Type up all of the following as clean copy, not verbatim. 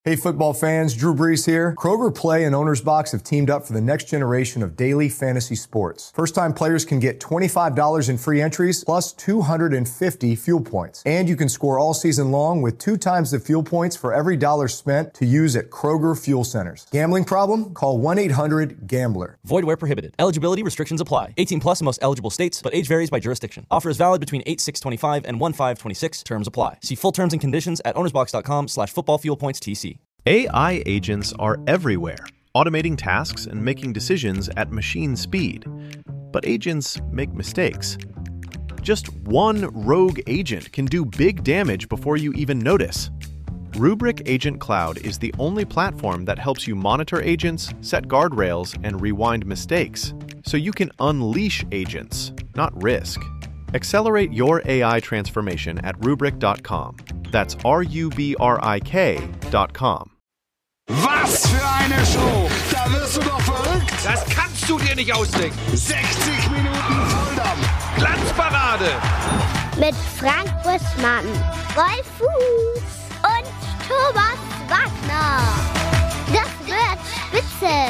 Hey football fans, Drew Brees here. Kroger Play and Owner's Box have teamed up for the next generation of daily fantasy sports. First-time players can get $25 in free entries plus 250 fuel points. And you can score all season long with 2 times the fuel points for every dollar spent to use at Kroger Fuel Centers. Gambling problem? Call 1-800-GAMBLER. Void where prohibited. Eligibility restrictions apply. 18 plus in most eligible states, but age varies by jurisdiction. Offer is valid between 8/6/25 and 1/5/26. Terms apply. See full terms and conditions at ownersbox.com/footballfuelpointstc. AI agents are everywhere, automating tasks and making decisions at machine speed. But agents make mistakes. Just one rogue agent can do big damage before you even notice. Rubrik Agent Cloud is the only platform that helps you monitor agents, set guardrails, and rewind mistakes, so you can unleash agents, not risk. Accelerate your AI transformation at Rubrik.com. That's RUBRIK.com. Was für eine Show! Da wirst du doch verrückt! Das kannst du dir nicht ausdenken! 60 Minuten Volldampf! Glanzparade! Mit Frank Buschmann, Wolf Fuß und Thomas Wagner. Das wird spitze!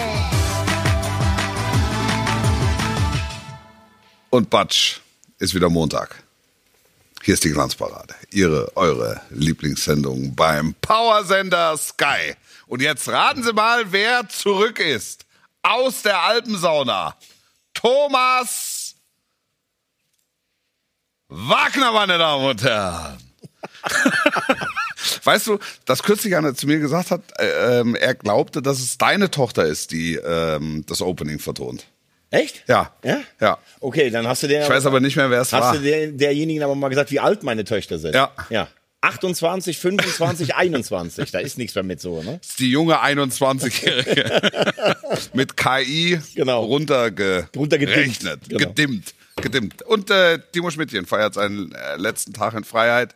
Und Batsch, ist wieder Montag. Hier ist die Glanzparade. Eure Lieblingssendung beim Powersender Sky. Und jetzt raten Sie mal, wer zurück ist. Aus der Alpensauna. Thomas Wagner, meine Damen und Herren. Weißt du, dass kürzlich einer zu mir gesagt hat, er glaubte, dass es deine Tochter ist, die das Opening vertont. Echt? Ja. Ja? Okay, dann hast du den. Ich weiß aber nicht mehr, wer es war. Hast du derjenigen aber mal gesagt, wie alt meine Töchter sind? Ja. 28, 25, 21. Da ist nichts mehr mit so, ne? Das ist die junge 21-Jährige. Mit KI runtergerechnet. Genau. Gedimmt. Und Timo Schmidtchen feiert seinen letzten Tag in Freiheit.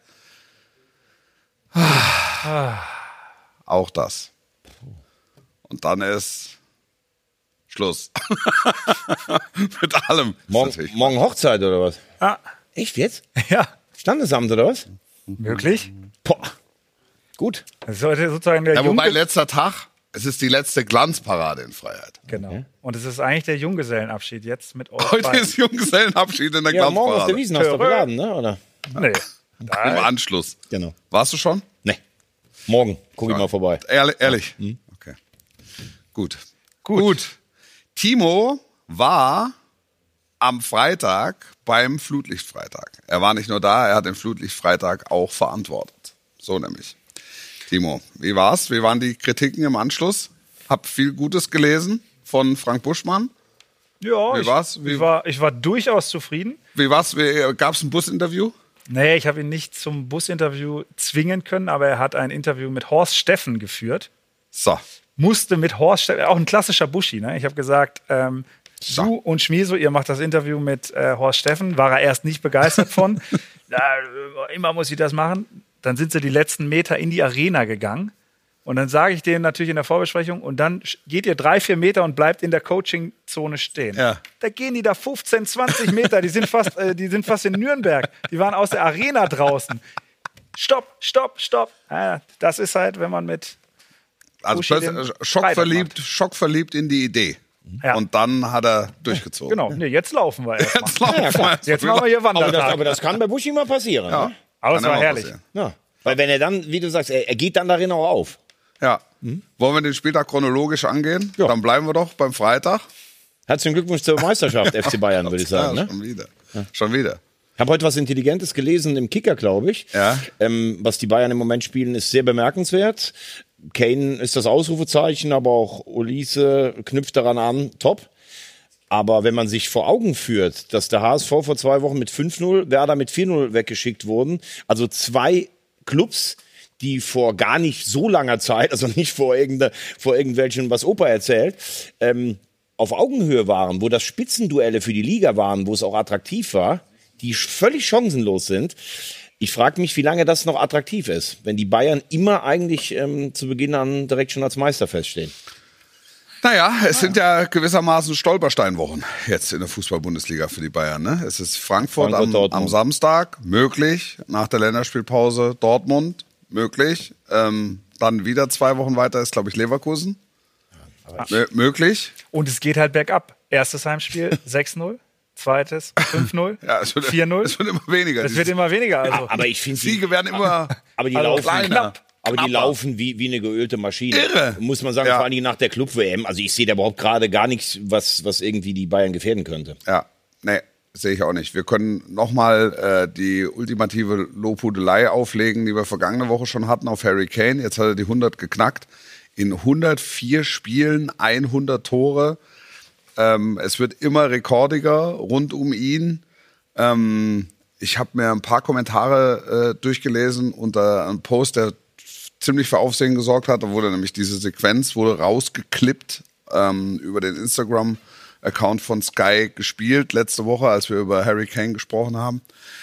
Auch das. Und dann ist Schluss. Mit allem. Morgen Hochzeit oder was? Ah. Echt jetzt? Ja. Standesamt oder was? Möglich. Boah. Gut. Das sollte sozusagen der wobei letzter Tag, es ist die letzte Glanzparade in Freiheit. Genau. Und es ist eigentlich der Junggesellenabschied jetzt mit euch. Heute ist Junggesellenabschied in der Glanzparade. Morgen auf der Wiesn hast du geladen, ne? Oder? Nee. Im Anschluss. Genau. Warst du schon? Nee. Morgen guck ich mal vorbei. Ehrlich? Ja. Okay. Gut. Timo war am Freitag beim Flutlichtfreitag. Er war nicht nur da, er hat den Flutlichtfreitag auch verantwortet. So nämlich. Timo, wie war's? Wie waren die Kritiken im Anschluss? Hab viel Gutes gelesen von Frank Buschmann. Ja, wie war's? Ich war durchaus zufrieden. Wie war's? Gab's ein Businterview? Nee, ich habe ihn nicht zum Businterview zwingen können, aber er hat ein Interview mit Horst Steffen geführt. So. Musste mit Horst Steffen, auch ein klassischer Buschi, ne? Ich habe gesagt, du und Schmieso, ihr macht das Interview mit Horst Steffen. War er erst nicht begeistert von. Immer muss ich das machen. Dann sind sie die letzten Meter in die Arena gegangen. Und dann sage ich denen natürlich in der Vorbesprechung, und dann geht ihr 3-4 Meter und bleibt in der Coaching-Zone stehen. Ja. Da gehen die da 15, 20 Meter, die sind fast in Nürnberg. Die waren aus der Arena draußen. Stopp. Das ist halt, wenn man mit schockverliebt in die Idee. Ja. Und dann hat er durchgezogen. Genau, nee, jetzt laufen wir erstmal. Jetzt machen wir hier Wandertag. Aber das kann bei Buschi mal passieren. Ja. Ne? Aber es war herrlich. Ja. Weil wenn er dann, wie du sagst, er geht dann darin auch auf. Ja. Wollen wir den Spieltag chronologisch angehen? Ja. Dann bleiben wir doch beim Freitag. Herzlichen Glückwunsch zur Meisterschaft, FC Bayern, würde ich sagen. Ja, Ne? Schon wieder. Ich habe heute was Intelligentes gelesen im Kicker, glaube ich. Ja. Was die Bayern im Moment spielen, ist sehr bemerkenswert. Kane ist das Ausrufezeichen, aber auch Olise knüpft daran an. Top. Aber wenn man sich vor Augen führt, dass der HSV vor 2 Wochen mit 5-0, Werder mit 4-0 weggeschickt wurden, also 2 Clubs, die vor gar nicht so langer Zeit, also nicht vor irgendwelchen, was Opa erzählt, auf Augenhöhe waren, wo das Spitzenduelle für die Liga waren, wo es auch attraktiv war, die völlig chancenlos sind. Ich frage mich, wie lange das noch attraktiv ist, wenn die Bayern immer eigentlich zu Beginn an direkt schon als Meister feststehen. Naja, es sind ja gewissermaßen Stolpersteinwochen jetzt in der Fußball-Bundesliga für die Bayern. Ne? Es ist Frankfurt am Samstag, möglich. Nach der Länderspielpause Dortmund, möglich. Dann wieder 2 Wochen weiter ist, glaube ich, Leverkusen. Möglich. Und es geht halt bergab. Erstes Heimspiel 6-0, zweites 5-0, 4-0. Es wird immer weniger. Es wird immer weniger. Also. Ja, aber ich finde, Siege werden immer aber die also laufen knapp. Aber die laufen wie eine geölte Maschine. Irre. Muss man sagen, vor allem nach der Club-WM. Also ich sehe da überhaupt gerade gar nichts, was irgendwie die Bayern gefährden könnte. Ja, nee, sehe ich auch nicht. Wir können nochmal die ultimative Lobhudelei auflegen, die wir vergangene Woche schon hatten auf Harry Kane. Jetzt hat er die 100 geknackt. In 104 Spielen 100 Tore. Es wird immer rekordiger rund um ihn. Ich habe mir ein paar Kommentare durchgelesen unter einem Post, der ziemlich für Aufsehen gesorgt hat. Da wurde nämlich diese Sequenz rausgeklippt über den Instagram-Account von Sky gespielt letzte Woche, als wir über Harry Kane gesprochen haben.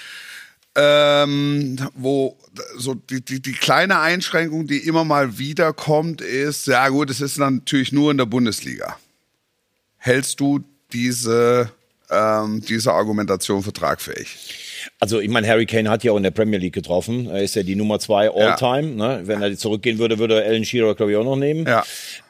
Wo so die kleine Einschränkung, die immer mal wieder kommt, ist, ja gut, es ist natürlich nur in der Bundesliga. Hältst du diese Argumentation für tragfähig? Also ich meine, Harry Kane hat ja auch in der Premier League getroffen. Er ist ja die Nummer 2 All-Time. Ja. Ne? Wenn er zurückgehen würde, würde er Alan Shearer, glaube ich, auch noch nehmen. Ja.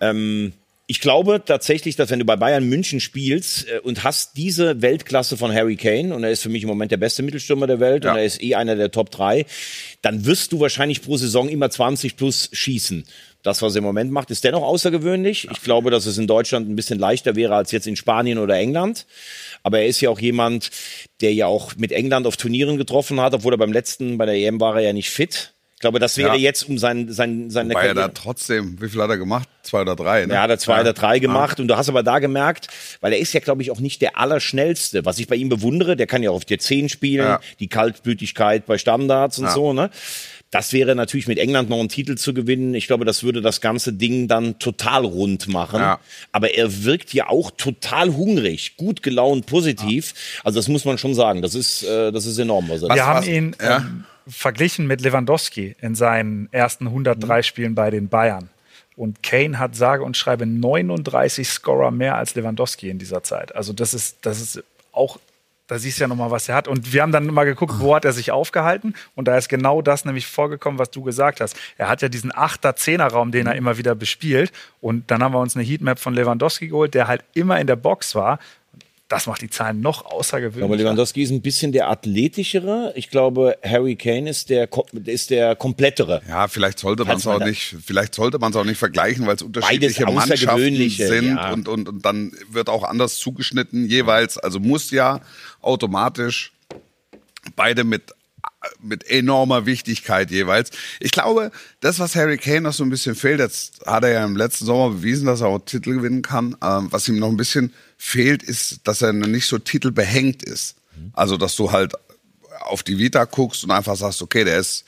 Ich glaube tatsächlich, dass wenn du bei Bayern München spielst und hast diese Weltklasse von Harry Kane, und er ist für mich im Moment der beste Mittelstürmer der Welt, und er ist einer der Top 3, dann wirst du wahrscheinlich pro Saison immer 20 plus schießen. Das, was er im Moment macht, ist dennoch außergewöhnlich. Ich glaube, dass es in Deutschland ein bisschen leichter wäre als jetzt in Spanien oder England. Aber er ist ja auch jemand, der ja auch mit England auf Turnieren getroffen hat, obwohl er bei der EM war er ja nicht fit. Ich glaube, das wäre jetzt um seine Wobei Karriere. Er da trotzdem, wie viel hat er gemacht? 2 oder 3, ne? Ja, hat er 2 oder 3 gemacht. Und du hast aber da gemerkt, weil er ist ja, glaube ich, auch nicht der Allerschnellste. Was ich bei ihm bewundere, der kann ja auch auf der 10 spielen, die Kaltblütigkeit bei Standards und so, ne? Das wäre natürlich mit England noch einen Titel zu gewinnen. Ich glaube, das würde das ganze Ding dann total rund machen. Ja. Aber er wirkt ja auch total hungrig, gut gelaunt, positiv. Also das muss man schon sagen. Das ist enorm. Wir haben ihn verglichen mit Lewandowski in seinen ersten 103 Spielen bei den Bayern. Und Kane hat sage und schreibe 39 Scorer mehr als Lewandowski in dieser Zeit. Also das ist auch... Da siehst du ja nochmal, was er hat. Und wir haben dann mal geguckt, wo hat er sich aufgehalten. Und da ist genau das nämlich vorgekommen, was du gesagt hast. Er hat ja diesen 8er-10er-Raum, den er immer wieder bespielt. Und dann haben wir uns eine Heatmap von Lewandowski geholt, der halt immer in der Box war. Das macht die Zahlen noch außergewöhnlicher. Aber Lewandowski ist ein bisschen der athletischere. Ich glaube, Harry Kane ist der komplettere. Ja, vielleicht sollte man es auch nicht vergleichen, weil es unterschiedliche Mannschaften sind und dann wird auch anders zugeschnitten jeweils. Also muss ja automatisch beide mit enormer Wichtigkeit jeweils. Ich glaube, das, was Harry Kane noch so ein bisschen fehlt, jetzt hat er ja im letzten Sommer bewiesen, dass er auch Titel gewinnen kann. Was ihm noch ein bisschen fehlt, ist, dass er nicht so titelbehängt ist. Also, dass du halt auf die Vita guckst und einfach sagst, okay,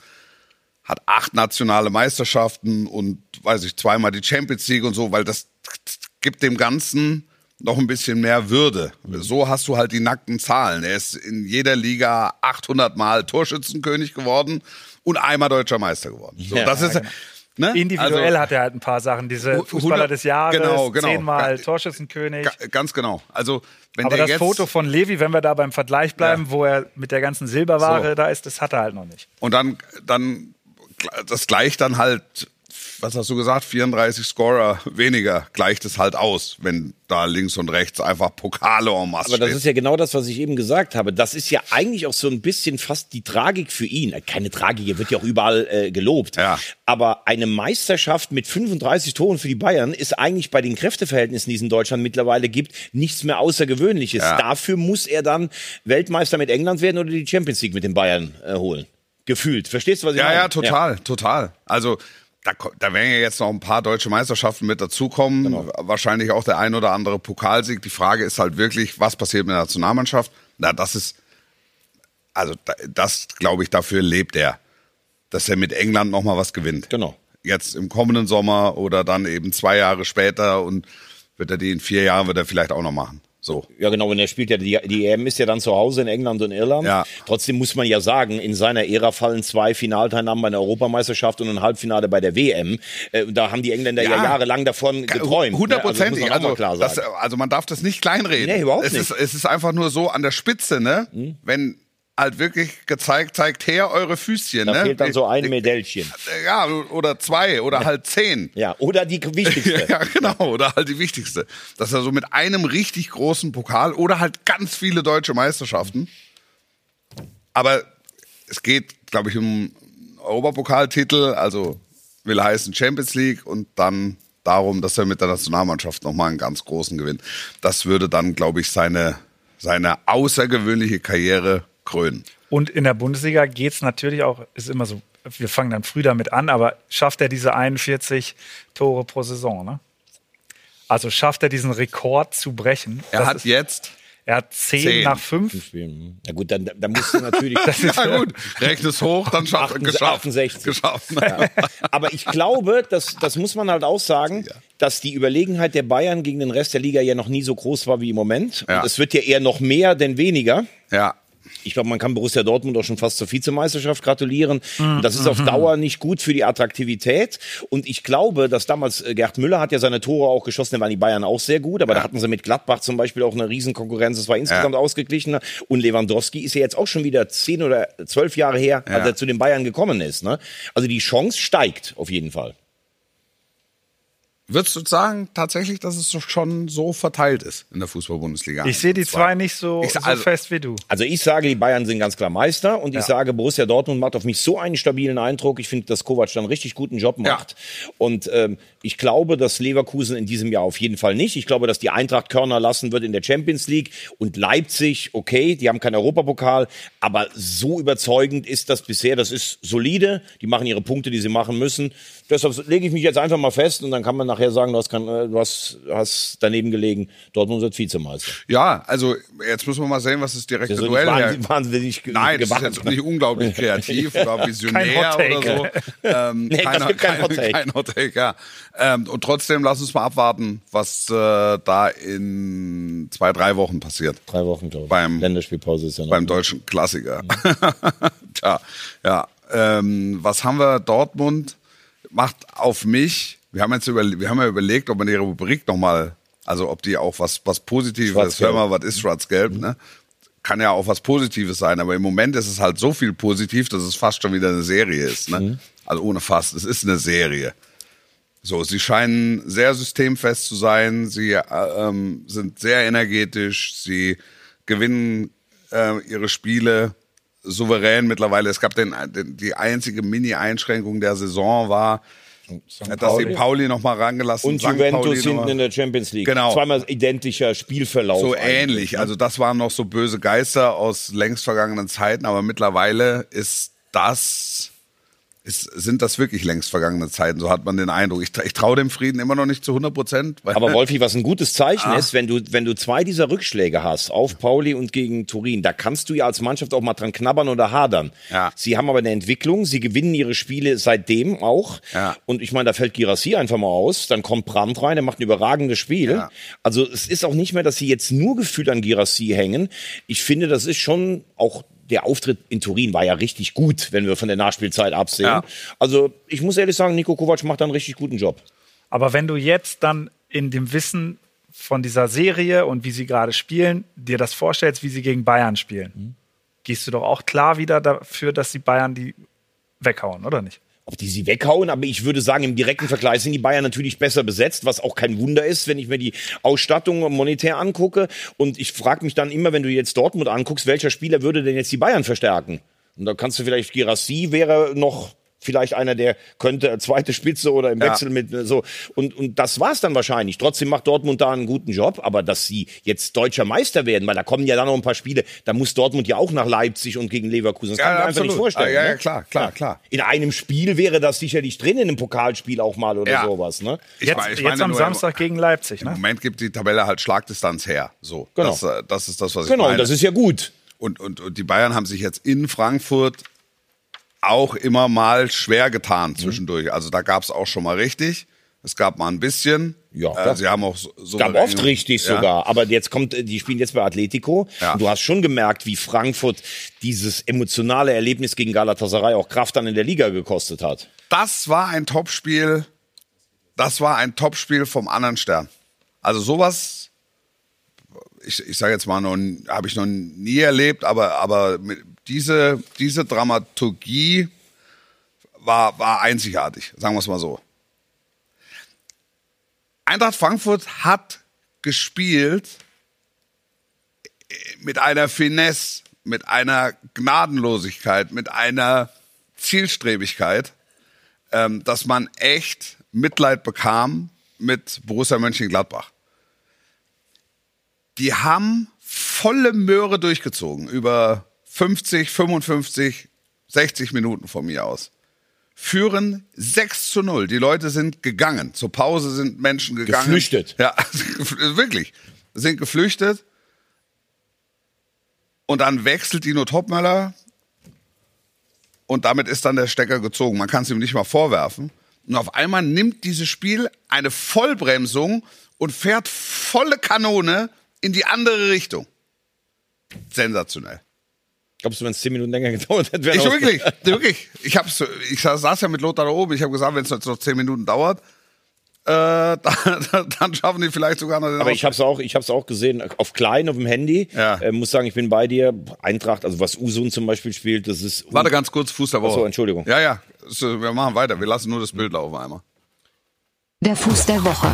hat 8 nationale Meisterschaften und, 2-mal die Champions League und so, weil das gibt dem Ganzen noch ein bisschen mehr Würde. So hast du halt die nackten Zahlen. Er ist in jeder Liga 800 Mal Torschützenkönig geworden und einmal Deutscher Meister geworden. So, das ist, genau. Ne? Individuell hat er halt ein paar Sachen. Diese Fußballer des Jahres, 10-mal Torschützenkönig. Ganz genau. Also, aber das Foto von Levi, wenn wir da beim Vergleich bleiben, wo er mit der ganzen Silberware da ist, das hat er halt noch nicht. Und dann das gleicht dann halt, was hast du gesagt, 34 Scorer weniger, gleicht es halt aus, wenn da links und rechts einfach Pokale en masse Aber das ist ja genau das, was ich eben gesagt habe. Das ist ja eigentlich auch so ein bisschen fast die Tragik für ihn. Keine Tragik, er wird ja auch überall gelobt. Ja. Aber eine Meisterschaft mit 35 Toren für die Bayern ist eigentlich bei den Kräfteverhältnissen, die es in Deutschland mittlerweile gibt, nichts mehr Außergewöhnliches. Ja. Dafür muss er dann Weltmeister mit England werden oder die Champions League mit den Bayern holen. Gefühlt. Verstehst du, was ich meine? Ja, total. Also da werden ja jetzt noch ein paar deutsche Meisterschaften mit dazukommen. Genau. Wahrscheinlich auch der ein oder andere Pokalsieg. Die Frage ist halt wirklich, was passiert mit der Nationalmannschaft? Das glaube ich, dafür lebt er. Dass er mit England nochmal was gewinnt. Genau. Jetzt im kommenden Sommer oder dann eben 2 Jahre später und wird er die in 4 Jahren wird er vielleicht auch noch machen. So. Ja, genau, und er spielt ja, die EM ist ja dann zu Hause in England und Irland. Ja. Trotzdem muss man ja sagen, in seiner Ära fallen 2 Finalteilnahmen bei der Europameisterschaft und ein Halbfinale bei der WM. Da haben die Engländer ja jahrelang davon geträumt. 100%. Also man darf das nicht kleinreden. Nee, überhaupt nicht. Es ist einfach nur so an der Spitze, ne? Wenn halt wirklich gezeigt, zeigt her eure Füßchen. Da fehlt dann so ein Medaillchen. Ja, oder 2 oder halt 10. Ja, oder die wichtigste. Ja, genau, oder halt die wichtigste. Dass er so mit einem richtig großen Pokal oder halt ganz viele deutsche Meisterschaften. Aber es geht, glaube ich, um Europapokaltitel, also will heißen Champions League und dann darum, dass er mit der Nationalmannschaft nochmal einen ganz großen gewinnt. Das würde dann, glaube ich, seine außergewöhnliche Karriere krönen. Und in der Bundesliga geht es natürlich auch, ist immer so, wir fangen dann früh damit an, aber schafft er diese 41 Tore pro Saison, ne? Also schafft er diesen Rekord zu brechen. Er hat 10 nach 5. Ja gut, dann musst du natürlich... Ja gut, rechne es hoch, dann geschafft. 68. Ja. Aber ich glaube, das muss man halt auch sagen, dass die Überlegenheit der Bayern gegen den Rest der Liga ja noch nie so groß war wie im Moment. Ja. Und es wird ja eher noch mehr denn weniger. Ja. Ich glaube, man kann Borussia Dortmund auch schon fast zur Vizemeisterschaft gratulieren. Das ist auf Dauer nicht gut für die Attraktivität. Und ich glaube, dass damals, Gerd Müller hat ja seine Tore auch geschossen, da waren die Bayern auch sehr gut. Aber da hatten sie mit Gladbach zum Beispiel auch eine Riesenkonkurrenz. Es war insgesamt ausgeglichener. Und Lewandowski ist ja jetzt auch schon wieder 10 oder 12 Jahre her, als er zu den Bayern gekommen ist. Ne? Also die Chance steigt auf jeden Fall. Würdest du sagen, tatsächlich, dass es schon so verteilt ist in der Fußball-Bundesliga? Ich sehe die zwei nicht so fest wie du. Also ich sage, die Bayern sind ganz klar Meister und ich sage, Borussia Dortmund macht auf mich so einen stabilen Eindruck. Ich finde, dass Kovac dann einen richtig guten Job macht. Ja. Und ich glaube, dass Leverkusen in diesem Jahr auf jeden Fall nicht. Ich glaube, dass die Eintracht Körner lassen wird in der Champions League und Leipzig, okay, die haben keinen Europapokal, aber so überzeugend ist das bisher. Das ist solide. Die machen ihre Punkte, die sie machen müssen. Deshalb lege ich mich jetzt einfach mal fest und dann kann man nachher sagen, du hast daneben gelegen, Dortmund wird Vizemeister. Ja, also jetzt müssen wir mal sehen, was das direkte Duell her. Wahnsinnig Nein, das ist jetzt nicht unglaublich kreativ oder visionär oder so. Kein Hot Take, ja. Und trotzdem lass uns mal abwarten, was da in 2-3 Wochen passiert. 3 Wochen, glaube ich. Länderspielpause ist ja noch. Beim deutschen Klassiker. Tja, ja. Was haben wir? Dortmund macht auf mich, wir haben ja überlegt, ob man die Rubrik nochmal, also ob die auch was Positives, hör mal, was ist Schwarz-Gelb, ne? Kann ja auch was Positives sein, aber im Moment ist es halt so viel positiv, dass es fast schon wieder eine Serie ist, ne? Also ohne fast, es ist eine Serie. So, sie scheinen sehr systemfest zu sein, sie sind sehr energetisch, sie gewinnen ihre Spiele souverän mittlerweile. Es gab die einzige Mini-Einschränkung der Saison war, dass sie Pauli noch mal rangelassen und Juventus hinten in der Champions League. Genau. Zweimal identischer Spielverlauf. So ähnlich. Ne? Also das waren noch so böse Geister aus längst vergangenen Zeiten, aber mittlerweile sind das wirklich längst vergangene Zeiten, so hat man den Eindruck. Ich traue dem Frieden immer noch nicht zu 100%. Aber Wolfi, was ein gutes Zeichen ist, wenn du 2 dieser Rückschläge hast, auf Pauli und gegen Turin, da kannst du ja als Mannschaft auch mal dran knabbern oder hadern. Ja. Sie haben aber eine Entwicklung, sie gewinnen ihre Spiele seitdem auch. Ja. Und ich meine, da fällt Guirassy einfach mal aus, dann kommt Brandt rein, der macht ein überragendes Spiel. Ja. Also es ist auch nicht mehr, dass sie jetzt nur gefühlt an Guirassy hängen. Ich finde, das ist schon auch... Der Auftritt in Turin war ja richtig gut, wenn wir von der Nachspielzeit absehen. Ja. Also ich muss ehrlich sagen, Niko Kovac macht da einen richtig guten Job. Aber wenn du jetzt dann in dem Wissen von dieser Serie und wie sie gerade spielen, dir das vorstellst, wie sie gegen Bayern spielen, gehst du doch auch klar wieder dafür, dass die Bayern die weghauen, oder nicht? Ob die sie weghauen, aber ich würde sagen, im direkten Vergleich sind die Bayern natürlich besser besetzt, was auch kein Wunder ist, wenn ich mir die Ausstattung monetär angucke. Und ich frage mich dann immer, wenn du jetzt Dortmund anguckst, welcher Spieler würde denn jetzt die Bayern verstärken? Und da kannst du vielleicht, Guirassy wäre noch vielleicht einer, der könnte zweite Spitze oder im Wechsel mit so. Und das war's dann wahrscheinlich. Trotzdem macht Dortmund da einen guten Job. Aber dass sie jetzt deutscher Meister werden, weil da kommen ja dann noch ein paar Spiele, da muss Dortmund ja auch nach Leipzig und gegen Leverkusen. Das kann man einfach nicht vorstellen. Ja, klar. In einem Spiel wäre das sicherlich drin, in einem Pokalspiel auch mal oder sowas. Ne? Jetzt am Samstag gegen Leipzig. Im Moment gibt die Tabelle halt Schlagdistanz her. So, genau. Das ist das, was ich meine. Genau, und das ist ja gut. Und die Bayern haben sich jetzt in Frankfurt auch immer mal schwer getan zwischendurch. Also da gab es auch schon mal richtig. Es gab mal ein bisschen. Ja, sie haben auch so gab oft richtig sogar. Aber jetzt die spielen jetzt bei Atletico. Ja. Und du hast schon gemerkt, wie Frankfurt dieses emotionale Erlebnis gegen Galatasaray auch Kraft dann in der Liga gekostet hat. Das war ein Topspiel. Das war ein Topspiel vom anderen Stern. Also sowas, ich sage jetzt mal, habe ich noch nie erlebt, aber diese Dramaturgie war einzigartig, sagen wir es mal so. Eintracht Frankfurt hat gespielt mit einer Finesse, mit einer Gnadenlosigkeit, mit einer Zielstrebigkeit, dass man echt Mitleid bekam mit Borussia Mönchengladbach. Die haben volle Möhre durchgezogen, über 50, 55, 60 Minuten von mir aus. Führen 6-0. Die Leute sind gegangen. Zur Pause sind Menschen gegangen. Geflüchtet. Ja, wirklich. Sind geflüchtet. Und dann wechselt Dino Topmöller. Und damit ist dann der Stecker gezogen. Man kann es ihm nicht mal vorwerfen. Und auf einmal nimmt dieses Spiel eine Vollbremsung und fährt volle Kanone in die andere Richtung. Sensationell. Glaubst du, wenn es 10 Minuten länger gedauert hätte, wäre Wirklich. Ich saß ja mit Lothar da oben. Ich habe gesagt, wenn es jetzt noch 10 Minuten dauert, dann schaffen die vielleicht sogar noch den Aber ich hab's auch gesehen, auf klein, auf dem Handy. Ja. Muss sagen, ich bin bei dir. Eintracht, also was Usun zum Beispiel spielt, das ist... Warte ganz kurz, Fuß der Woche. Achso, Entschuldigung. Ja. Wir machen weiter. Wir lassen nur das Bild laufen einmal. Der Fuß der Woche.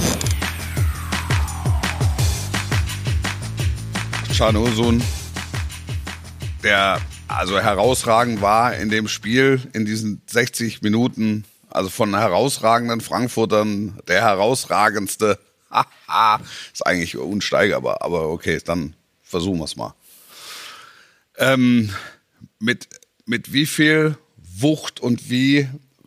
Can Usun, der also herausragend war in dem Spiel, in diesen 60 Minuten, also von herausragenden Frankfurtern, der herausragendste. Ist eigentlich unsteigerbar, aber okay, dann versuchen wir es mal. Mit wie viel Wucht und wie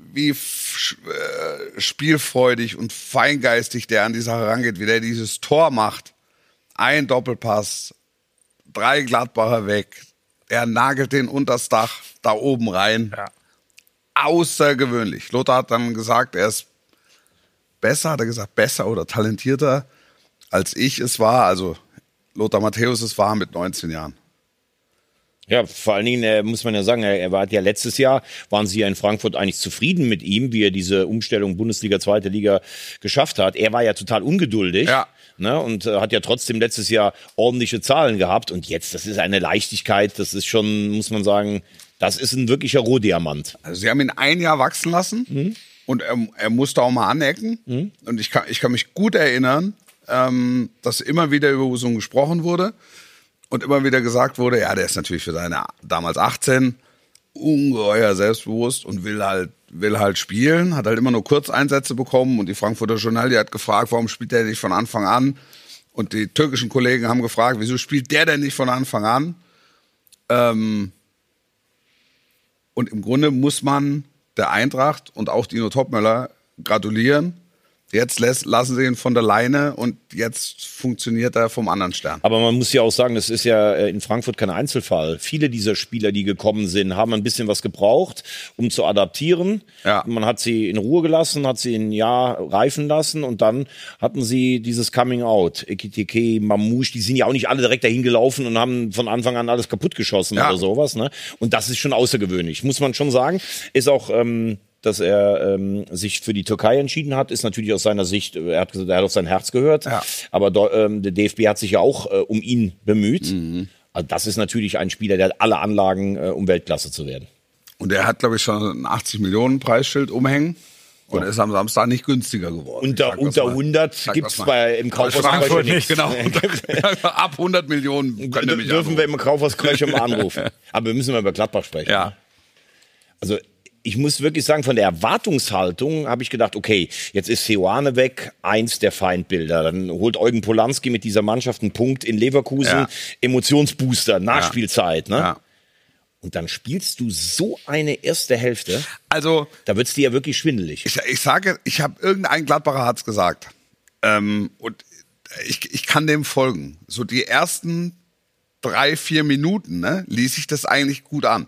spielfreudig und feingeistig der an die Sache rangeht, wie der dieses Tor macht. Ein Doppelpass, 3 Gladbacher weg. Er nagelt den unters Dach da oben rein. Ja. Außergewöhnlich. Lothar hat dann gesagt, er ist besser oder talentierter, als ich es war. Also Lothar Matthäus es war mit 19 Jahren. Ja, vor allen Dingen muss man ja sagen, er war ja letztes Jahr, waren sie ja in Frankfurt eigentlich zufrieden mit ihm, wie er diese Umstellung Bundesliga, zweite Liga geschafft hat. Er war ja total ungeduldig. Ja. Ne, und hat ja trotzdem letztes Jahr ordentliche Zahlen gehabt. Und jetzt, das ist eine Leichtigkeit, das ist schon, muss man sagen, das ist ein wirklicher Rohdiamant. Also sie haben ihn ein Jahr wachsen lassen und er musste auch mal anecken. Und ich kann mich gut erinnern, dass immer wieder über Usun gesprochen wurde und immer wieder gesagt wurde, ja, der ist natürlich für seine damals 18 ungeheuer selbstbewusst und will halt spielen, hat halt immer nur Kurzeinsätze bekommen und die Frankfurter Journal, hat gefragt, warum spielt der nicht von Anfang an? Und die türkischen Kollegen haben gefragt, wieso spielt der denn nicht von Anfang an? Und im Grunde muss man der Eintracht und auch Dino Topmöller gratulieren. Jetzt lassen sie ihn von der Leine und jetzt funktioniert er vom anderen Stern. Aber man muss ja auch sagen, das ist ja in Frankfurt kein Einzelfall. Viele dieser Spieler, die gekommen sind, haben ein bisschen was gebraucht, um zu adaptieren. Ja. Man hat sie in Ruhe gelassen, hat sie ein Jahr reifen lassen und dann hatten sie dieses Coming-out. Ekitike, Mamouche, die sind ja auch nicht alle direkt dahin gelaufen und haben von Anfang an alles kaputt geschossen oder sowas. Ne? Und das ist schon außergewöhnlich, muss man schon sagen. Ist auch... dass er sich für die Türkei entschieden hat, ist natürlich aus seiner Sicht, er hat gesagt, er hat auf sein Herz gehört, aber der DFB hat sich ja auch um ihn bemüht. Also das ist natürlich ein Spieler, der hat alle Anlagen, um Weltklasse zu werden. Und er hat, glaube ich, schon ein 80 Millionen Preisschild umhängen und ist am Samstag nicht günstiger geworden. Unter 100 gibt's im Kaufhaus nicht. Genau. Ab 100 Millionen dürfen wir im Kaufhaus mal anrufen. Aber wir müssen mal über Gladbach sprechen. Ja. Also ich muss wirklich sagen, von der Erwartungshaltung habe ich gedacht, okay, jetzt ist Seoane weg, eins der Feindbilder. Dann holt Eugen Polanski mit dieser Mannschaft einen Punkt in Leverkusen, Emotionsbooster, Nachspielzeit. Ne? Ja. Und dann spielst du so eine erste Hälfte, also da wird's dir ja wirklich schwindelig. Ich sage, ich habe irgendein Gladbacher hat's gesagt. Und ich kann dem folgen. So die ersten 3-4 Minuten, ne, ließ sich das eigentlich gut an.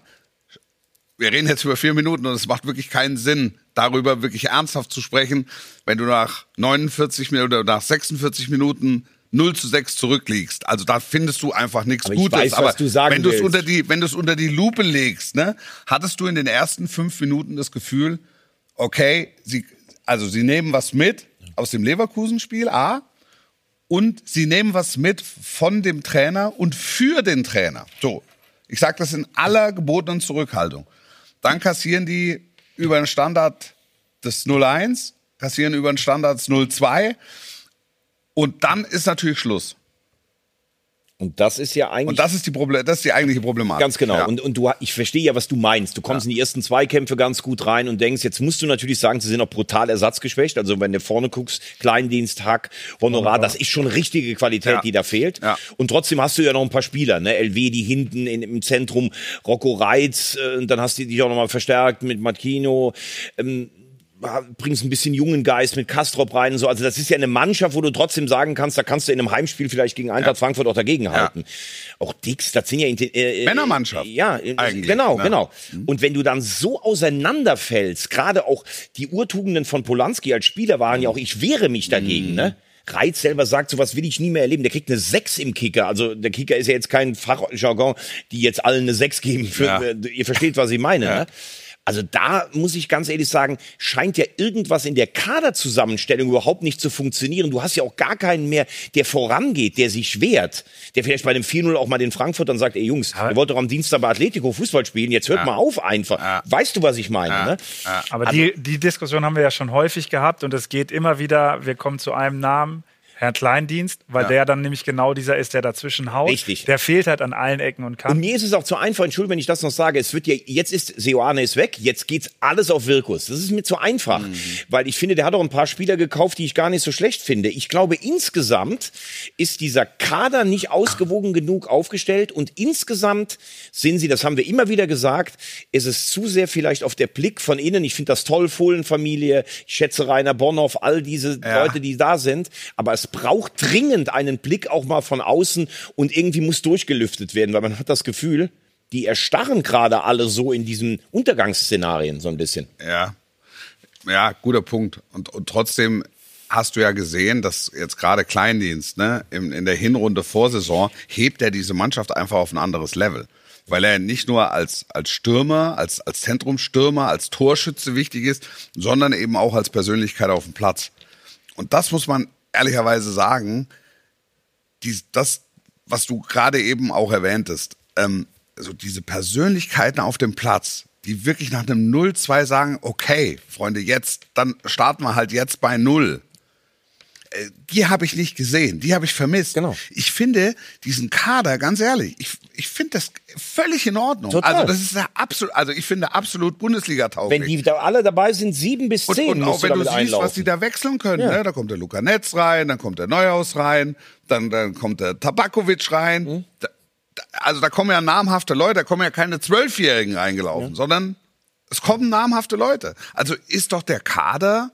Wir reden jetzt über 4 Minuten und es macht wirklich keinen Sinn, darüber wirklich ernsthaft zu sprechen, wenn du nach 49 Minuten oder nach 46 Minuten 0-6 zurückliegst. Also da findest du einfach nichts Gutes. Ich weiß, aber was du sagen willst. Wenn du es unter die Lupe legst, ne, hattest du in den ersten 5 Minuten das Gefühl, okay, sie nehmen was mit aus dem Leverkusen-Spiel, und sie nehmen was mit von dem Trainer und für den Trainer. So. Ich sage das in aller gebotenen Zurückhaltung. Dann kassieren die über den Standard des 0-1, kassieren über den Standard des 0-2 und dann ist natürlich Schluss. Und das ist ja eigentlich... Und das ist die eigentliche Problematik. Ganz genau. Ja. Und ich verstehe ja, was du meinst. Du kommst in die ersten Zweikämpfe ganz gut rein und denkst, jetzt musst du natürlich sagen, sie sind auch brutal ersatzgeschwächt. Also wenn du vorne guckst, Kleindienst, Hack, Honorar, das ist schon richtige Qualität, die da fehlt. Ja. Und trotzdem hast du ja noch ein paar Spieler, ne? Elvedi hinten im Zentrum, Rocco Reitz, dann hast du dich auch nochmal verstärkt mit Marquinhos, bringst ein bisschen jungen Geist mit Kastrop rein und so. Also das ist ja eine Mannschaft, wo du trotzdem sagen kannst, da kannst du in einem Heimspiel vielleicht gegen Eintracht Frankfurt auch dagegenhalten. Auch Dix, das sind ja... Männermannschaft. Ja, eigentlich. Genau, genau. Und wenn du dann so auseinanderfällst, gerade auch die Urtugenden von Polanski als Spieler waren ja auch, ich wehre mich dagegen, ne? Reitz selber sagt, sowas will ich nie mehr erleben. Der kriegt eine 6 im Kicker. Also der Kicker ist ja jetzt kein Fachjargon, die jetzt allen eine 6 geben. Ihr versteht, was ich meine, ne? Also da muss ich ganz ehrlich sagen, scheint ja irgendwas in der Kaderzusammenstellung überhaupt nicht zu funktionieren. Du hast ja auch gar keinen mehr, der vorangeht, der sich wehrt, der vielleicht bei dem 4-0 auch mal den Frankfurtern sagt, ey Jungs, ihr wollt doch am Dienstag bei Atletico Fußball spielen, jetzt hört mal auf einfach. Weißt du, was ich meine? Ne? Aber die Diskussion haben wir ja schon häufig gehabt und es geht immer wieder, wir kommen zu einem Namen, Herrn Kleindienst, weil der dann nämlich genau dieser ist, der dazwischen haut. Richtig. Der fehlt halt an allen Ecken und Kanten. Und mir ist es auch zu einfach, Entschuldigung, wenn ich das noch sage, es wird ja, jetzt ist Seoane ist weg, jetzt geht's alles auf Wirkus. Das ist mir zu einfach, weil ich finde, der hat auch ein paar Spieler gekauft, die ich gar nicht so schlecht finde. Ich glaube, insgesamt ist dieser Kader nicht ausgewogen genug aufgestellt und insgesamt sind sie, das haben wir immer wieder gesagt, ist es zu sehr vielleicht auf der Blick von innen. Ich finde das toll, Fohlenfamilie, ich schätze Rainer Bonhoff, all diese Leute, die da sind, aber es braucht dringend einen Blick auch mal von außen und irgendwie muss durchgelüftet werden, weil man hat das Gefühl, die erstarren gerade alle so in diesen Untergangsszenarien so ein bisschen. Ja, guter Punkt. Und trotzdem hast du ja gesehen, dass jetzt gerade Kleindienst, ne, in der Hinrunde Vorsaison hebt er diese Mannschaft einfach auf ein anderes Level. Weil er nicht nur als Stürmer, als Zentrumsstürmer, als Torschütze wichtig ist, sondern eben auch als Persönlichkeit auf dem Platz. Und das muss man ehrlicherweise sagen, das, was du gerade eben auch erwähntest, so diese Persönlichkeiten auf dem Platz, die wirklich nach einem 0-2 sagen, okay, Freunde, jetzt, dann starten wir halt jetzt bei 0. Die habe ich nicht gesehen, die habe ich vermisst. Genau. Ich finde diesen Kader, ganz ehrlich, ich finde das völlig in Ordnung. Total. Also das ist ja absolut, also ich finde absolut Bundesliga-tauglich. Wenn die da alle dabei sind, 7 bis 10 und auch wenn du siehst, was die da wechseln können, ne? Da kommt der Luca Netz rein, dann kommt der Neuhaus rein, dann kommt der Tabakovic rein. Also da kommen ja namhafte Leute, da kommen ja keine 12-Jährigen reingelaufen, sondern es kommen namhafte Leute. Also ist doch der Kader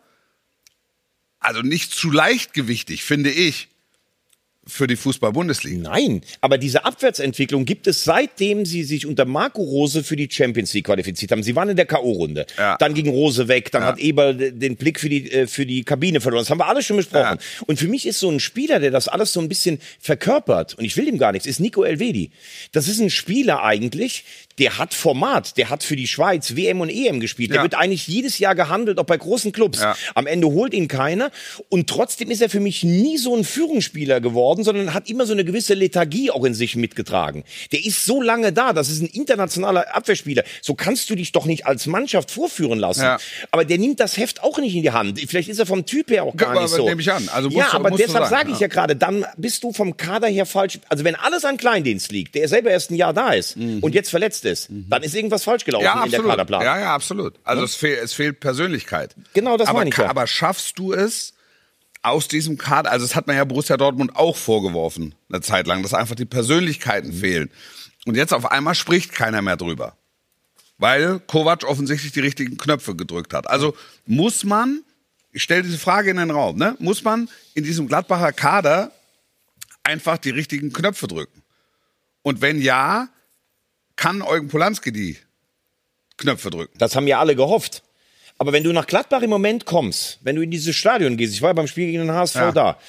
also nicht zu leichtgewichtig, finde ich, für die Fußball-Bundesliga. Nein, aber diese Abwärtsentwicklung gibt es, seitdem sie sich unter Marco Rose für die Champions League qualifiziert haben. Sie waren in der K.O.-Runde. Ja. Dann ging Rose weg, dann hat Eberl den Blick für die Kabine verloren. Das haben wir alles schon besprochen. Ja. Und für mich ist so ein Spieler, der das alles so ein bisschen verkörpert, und ich will ihm gar nichts, ist Nico Elvedi. Das ist ein Spieler eigentlich, der hat Format, der hat für die Schweiz WM und EM gespielt. Der wird eigentlich jedes Jahr gehandelt, auch bei großen Clubs. Ja. Am Ende holt ihn keiner. Und trotzdem ist er für mich nie so ein Führungsspieler geworden, sondern hat immer so eine gewisse Lethargie auch in sich mitgetragen. Der ist so lange da, das ist ein internationaler Abwehrspieler. So kannst du dich doch nicht als Mannschaft vorführen lassen. Ja. Aber der nimmt das Heft auch nicht in die Hand. Vielleicht ist er vom Typ her auch gar nicht so. Nehme ich an. Also aber deshalb sage ich ja gerade, dann bist du vom Kader her falsch. Also wenn alles an Kleindienst liegt, der selber erst ein Jahr da ist und jetzt verletzt ist, dann ist irgendwas falsch gelaufen in der Kaderplanung. Ja, absolut. Also es fehlt Persönlichkeit. Genau, das meine ich ja. Aber schaffst du es, aus diesem Kader, also das hat man ja Borussia Dortmund auch vorgeworfen, eine Zeit lang, dass einfach die Persönlichkeiten fehlen. Und jetzt auf einmal spricht keiner mehr drüber. Weil Kovac offensichtlich die richtigen Knöpfe gedrückt hat. Also muss man, ich stelle diese Frage in den Raum, ne, muss man in diesem Gladbacher Kader einfach die richtigen Knöpfe drücken? Und wenn ja, kann Eugen Polanski die Knöpfe drücken? Das haben ja alle gehofft. Aber wenn du nach Gladbach im Moment kommst, wenn du in dieses Stadion gehst, ich war beim Spiel gegen den HSV da,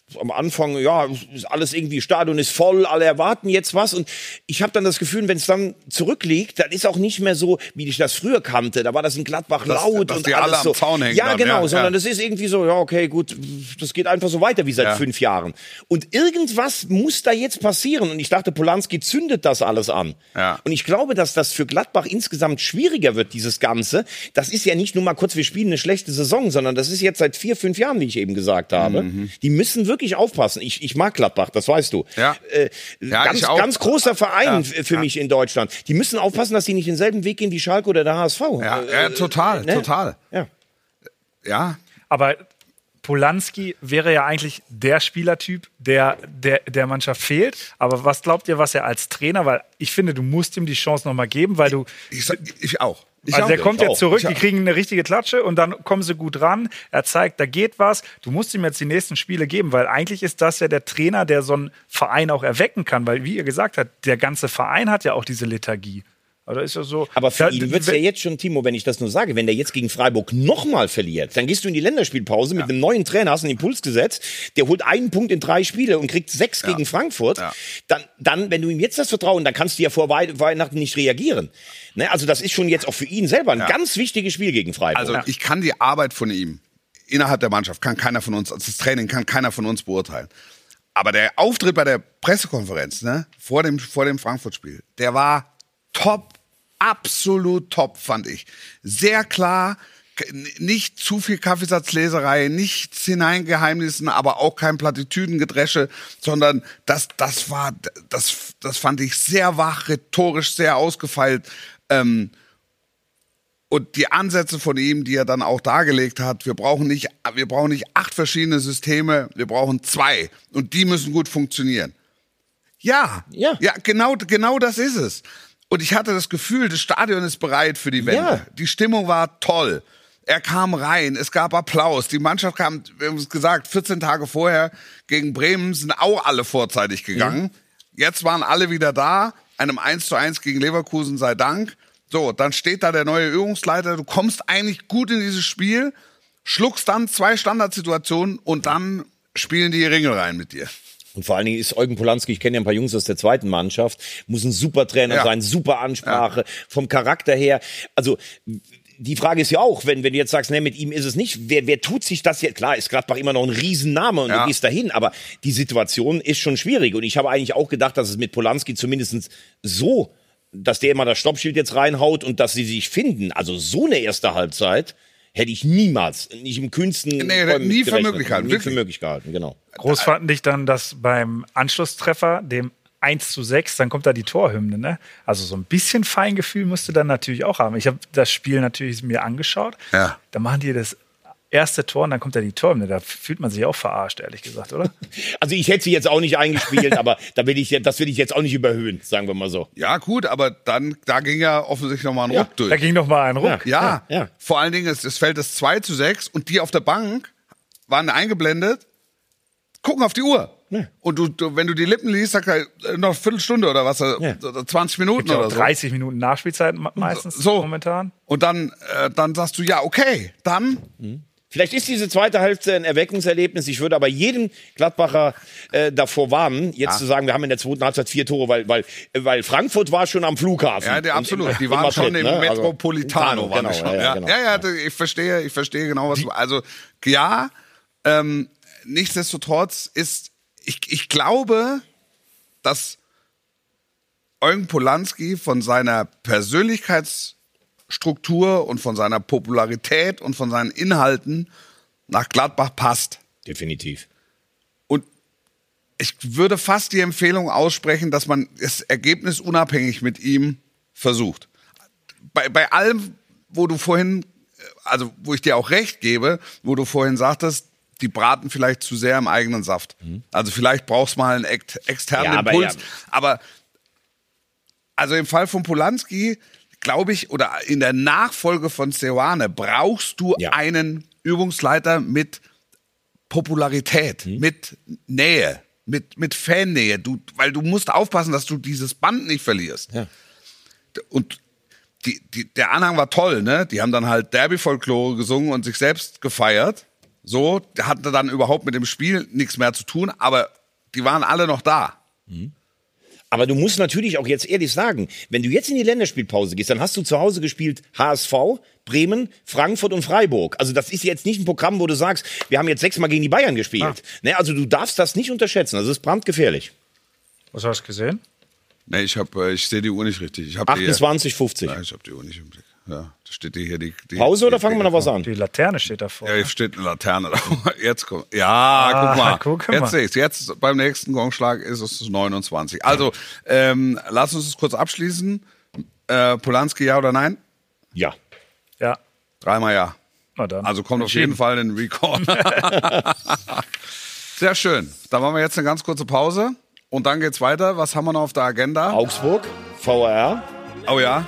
am Anfang, ja, ist alles irgendwie, Stadion ist voll, alle erwarten jetzt was. Und ich habe dann das Gefühl, wenn es dann zurückliegt, dann ist auch nicht mehr so, wie ich das früher kannte. Da war das in Gladbach laut dass und die alles alle so. am Zaun hängen. Ja, dann, genau, ja, sondern das ist irgendwie so, ja, okay, gut, das geht einfach so weiter wie seit 5 Jahren. Und irgendwas muss da jetzt passieren. Und ich dachte, Polanski zündet das alles an. Ja. Und ich glaube, dass das für Gladbach insgesamt schwieriger wird, dieses Ganze. Das ist ja nicht nur mal kurz, wir spielen eine schlechte Saison, sondern das ist jetzt seit 4, 5 Jahren, wie ich eben gesagt habe. Die müssen wirklich aufpassen. Ich mag Gladbach, das weißt du. Ja. Ganz großer Verein für mich in Deutschland. Die müssen aufpassen, dass sie nicht denselben Weg gehen wie Schalke oder der HSV. Total. Ja. Ja. Aber Polanski wäre ja eigentlich der Spielertyp, der Mannschaft fehlt. Aber was glaubt ihr, was er als Trainer, weil ich finde, du musst ihm die Chance nochmal geben, weil du... Ich auch. Der kommt jetzt zurück, die kriegen eine richtige Klatsche und dann kommen sie gut ran. Er zeigt, da geht was. Du musst ihm jetzt die nächsten Spiele geben, weil eigentlich ist das ja der Trainer, der so einen Verein auch erwecken kann. Weil, wie ihr gesagt habt, der ganze Verein hat ja auch diese Lethargie. Oder ist ja so, aber für ihn wird es ja jetzt schon, Timo, wenn ich das nur sage, wenn der jetzt gegen Freiburg nochmal verliert, dann gehst du in die Länderspielpause mit einem neuen Trainer, hast einen Impuls gesetzt, der holt 1 Punkt in 3 Spiele und kriegt 6 gegen Frankfurt. Ja. Dann, wenn du ihm jetzt das vertrauen, dann kannst du ja vor Weihnachten nicht reagieren. Ne? Also das ist schon jetzt auch für ihn selber ein ganz wichtiges Spiel gegen Freiburg. Also ich kann die Arbeit von ihm innerhalb der Mannschaft, kann keiner von uns, also das Training kann keiner von uns beurteilen. Aber der Auftritt bei der Pressekonferenz, ne, vor dem Frankfurt-Spiel, der war top, absolut top, fand ich. Sehr klar, nicht zu viel Kaffeesatzleserei, nichts hineingeheimnissen, aber auch kein Plattitüdengedresche, sondern das fand ich sehr wach, rhetorisch sehr ausgefeilt. Und die Ansätze von ihm, die er dann auch dargelegt hat, wir brauchen nicht 8 verschiedene Systeme, wir brauchen 2 und die müssen gut funktionieren. Ja, genau das ist es. Und ich hatte das Gefühl, das Stadion ist bereit für die Wende. Ja. Die Stimmung war toll. Er kam rein, es gab Applaus. Die Mannschaft kam, wir haben es gesagt, 14 Tage vorher gegen Bremen sind auch alle vorzeitig gegangen. Jetzt waren alle wieder da, einem 1:1 gegen Leverkusen sei Dank. So, dann steht da der neue Übungsleiter. Du kommst eigentlich gut in dieses Spiel, schluckst dann 2 Standardsituationen und dann spielen die Ringel rein mit dir. Und vor allen Dingen ist Eugen Polanski, ich kenne ja ein paar Jungs aus der zweiten Mannschaft, muss ein super Trainer sein, super Ansprache, vom Charakter her. Also die Frage ist ja auch, wenn du jetzt sagst, ne, mit ihm ist es nicht, wer tut sich das jetzt? Klar, ist Gladbach immer noch ein Riesenname und du gehst dahin, aber die Situation ist schon schwierig. Und ich habe eigentlich auch gedacht, dass es mit Polanski zumindest so, dass der immer das Stoppschild jetzt reinhaut und dass sie sich finden. Also so eine erste Halbzeit hätte ich niemals, nicht im kühnsten... nie für möglich gehalten, genau. Groß fand ich dann, dass beim Anschlusstreffer, dem 1:6, dann kommt da die Torhymne, ne? Also so ein bisschen Feingefühl musst du dann natürlich auch haben. Ich habe das Spiel natürlich mir angeschaut. Ja. Da machen die das erste Tor und dann kommt da die Torhymne. Da fühlt man sich auch verarscht, ehrlich gesagt, oder? Also ich hätte sie jetzt auch nicht eingespielt, aber das will ich jetzt auch nicht überhöhen, sagen wir mal so. Ja gut, aber da ging ja offensichtlich nochmal ein Ruck durch. Da ging nochmal ein Ruck. Ja. Vor allen Dingen, es fällt das 2:6 und die auf der Bank waren eingeblendet, gucken auf die Uhr. Ja. Und du, wenn du die Lippen liest, sagt er noch eine Viertelstunde oder was, 20 Minuten oder so. 30 Minuten Nachspielzeit meistens momentan. Und dann sagst du, ja, okay, dann... Vielleicht ist diese zweite Hälfte ein Erweckungserlebnis. Ich würde aber jedem Gladbacher davor warnen, jetzt zu sagen, wir haben in der zweiten Halbzeit 4 Tore, weil Frankfurt war schon am Flughafen. Ja, absolut. Die waren Madrid, schon im Metropolitano. Also, genau. Ich verstehe genau, was du... Also, nichtsdestotrotz ist... Ich glaube, dass Eugen Polanski von seiner Persönlichkeitsstruktur und von seiner Popularität und von seinen Inhalten nach Gladbach passt. Definitiv. Und ich würde fast die Empfehlung aussprechen, dass man es ergebnisunabhängig mit ihm versucht. Bei allem, wo ich dir auch recht gebe, wo du vorhin sagtest, die braten vielleicht zu sehr im eigenen Saft. Also vielleicht brauchst du mal einen externen Impuls. Aber also im Fall von Polanski, glaube ich, oder in der Nachfolge von Seoane brauchst du einen Übungsleiter mit Popularität, mit Nähe, mit Fannähe. Weil du musst aufpassen, dass du dieses Band nicht verlierst. Ja. Und der Anhang war toll, ne? Die haben dann halt Derby-Folklore gesungen und sich selbst gefeiert. So, hatte dann überhaupt mit dem Spiel nichts mehr zu tun, aber die waren alle noch da. Aber du musst natürlich auch jetzt ehrlich sagen, wenn du jetzt in die Länderspielpause gehst, dann hast du zu Hause gespielt HSV, Bremen, Frankfurt und Freiburg. Also das ist jetzt nicht ein Programm, wo du sagst, wir haben jetzt 6-mal gegen die Bayern gespielt. Ne, also du darfst das nicht unterschätzen. Das ist brandgefährlich. Was hast du gesehen? Nee, ich sehe die Uhr nicht richtig. Ich 28,50. Ja, ich habe die Uhr nicht im Blick. Ja, da steht hier die Pause oder fangen wir noch was an? Die Laterne steht davor. Ja, hier steht eine Laterne davor. Jetzt kommt. Ja, guck mal. Jetzt sehe ich es. Jetzt beim nächsten Gongschlag ist es 29. Also, lass uns es kurz abschließen. Polanski, ja oder nein? Ja. Ja. 3-mal ja. Na dann. Also kommt auf jeden Fall ein Recall. Sehr schön. Dann machen wir jetzt eine ganz kurze Pause. Und dann geht's weiter. Was haben wir noch auf der Agenda? Augsburg, VAR. Oh ja.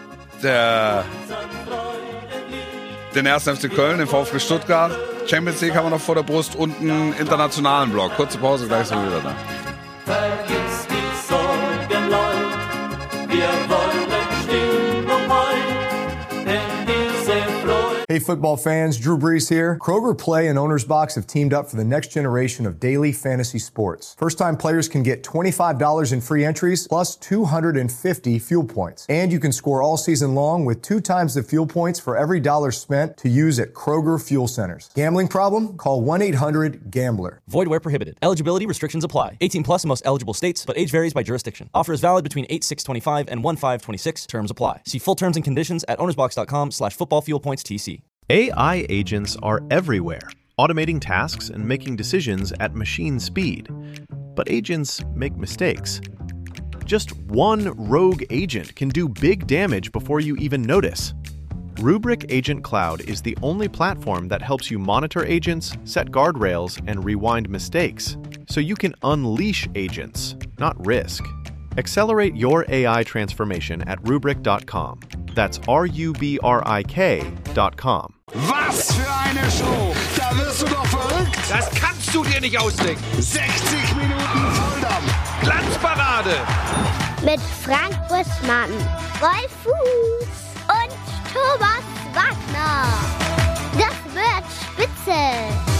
Den 1. FC Köln, den VfB Stuttgart. Champions League haben wir noch vor der Brust und einen internationalen Block. Kurze Pause, gleich sind wir wieder da. Vergiss die Sorgen, Leute. Wir wollen Stimmung heute, denn diese Freude. Hey football fans, Drew Brees here. Kroger Play and Owner's Box have teamed up for the next generation of daily fantasy sports. First-time players can get $25 in free entries plus 250 fuel points. And you can score all season long with 2 times the fuel points for every dollar spent to use at Kroger Fuel Centers. Gambling problem? Call 1-800-GAMBLER. Void where prohibited. Eligibility restrictions apply. 18 plus in most eligible states, but age varies by jurisdiction. Offer is valid between 8/6/25 and 1/5/26. Terms apply. See full terms and conditions at ownersbox.com/footballfuelpoints.tc. AI agents are everywhere, automating tasks and making decisions at machine speed. But agents make mistakes. Just one rogue agent can do big damage before you even notice. Rubrik Agent Cloud is the only platform that helps you monitor agents, set guardrails, and rewind mistakes, so you can unleash agents, not risk. Accelerate your AI transformation at Rubrik.com. That's RUBRIK.com. Was für eine Show! Da wirst du doch verrückt! Das kannst du dir nicht ausdenken! 60 Minuten Volldampf! Glanzparade! Mit Frank Buschmann, Wolf Fuß und Thomas Wagner. Das wird spitze.